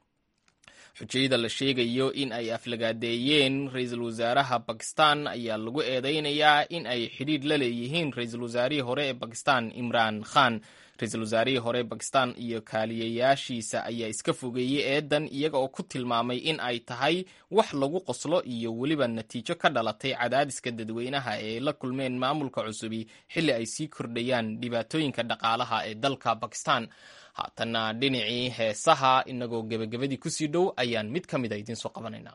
xujayada la sheegayo in ay aflagaadeeyeen ra-iisul wasaaraha Bakistan ayaa lagu eedeynayaa in ay xidhiidh la leeyihiin ra-iisul wasaarihii hore ee Bakistan Imran Khan. ra-iisul wasaarihii hore Bakistan iyo kaaliyayaashiisa ayaa iska fogeeyey eedan, iyaga oo ku tilmaamay in ay tahay wax lagu qoslo iyo weliba natiijo ka dhalatay cadaadiska dadweynaha ee la kulmeen maamulka cusubi xilli ay sii kordhayaan dhibaatooyinka dhaqaalaha ee dalka Bakistan. haatanna dhinacii heesaha inagoo gebagabadii kusii dhow ayaan mid ka mid a idiin soo qabanaynaa.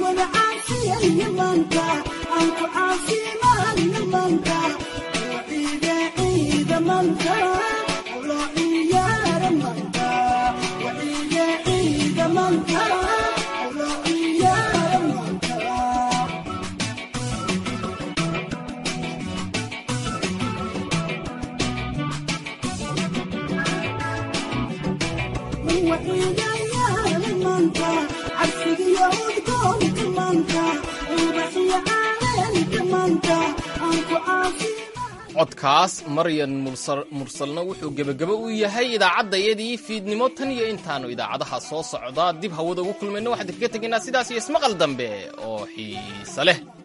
codkaas maryan mursalna wuxuu gebagabo u yahay idaacaddayadii fiidnimo tan iyo intaannu idaacadaha soo socda dib hawada ugu kulmayno waxaan kaga tegaynaa sidaas iyo ismaqal dambe oo xiise leh.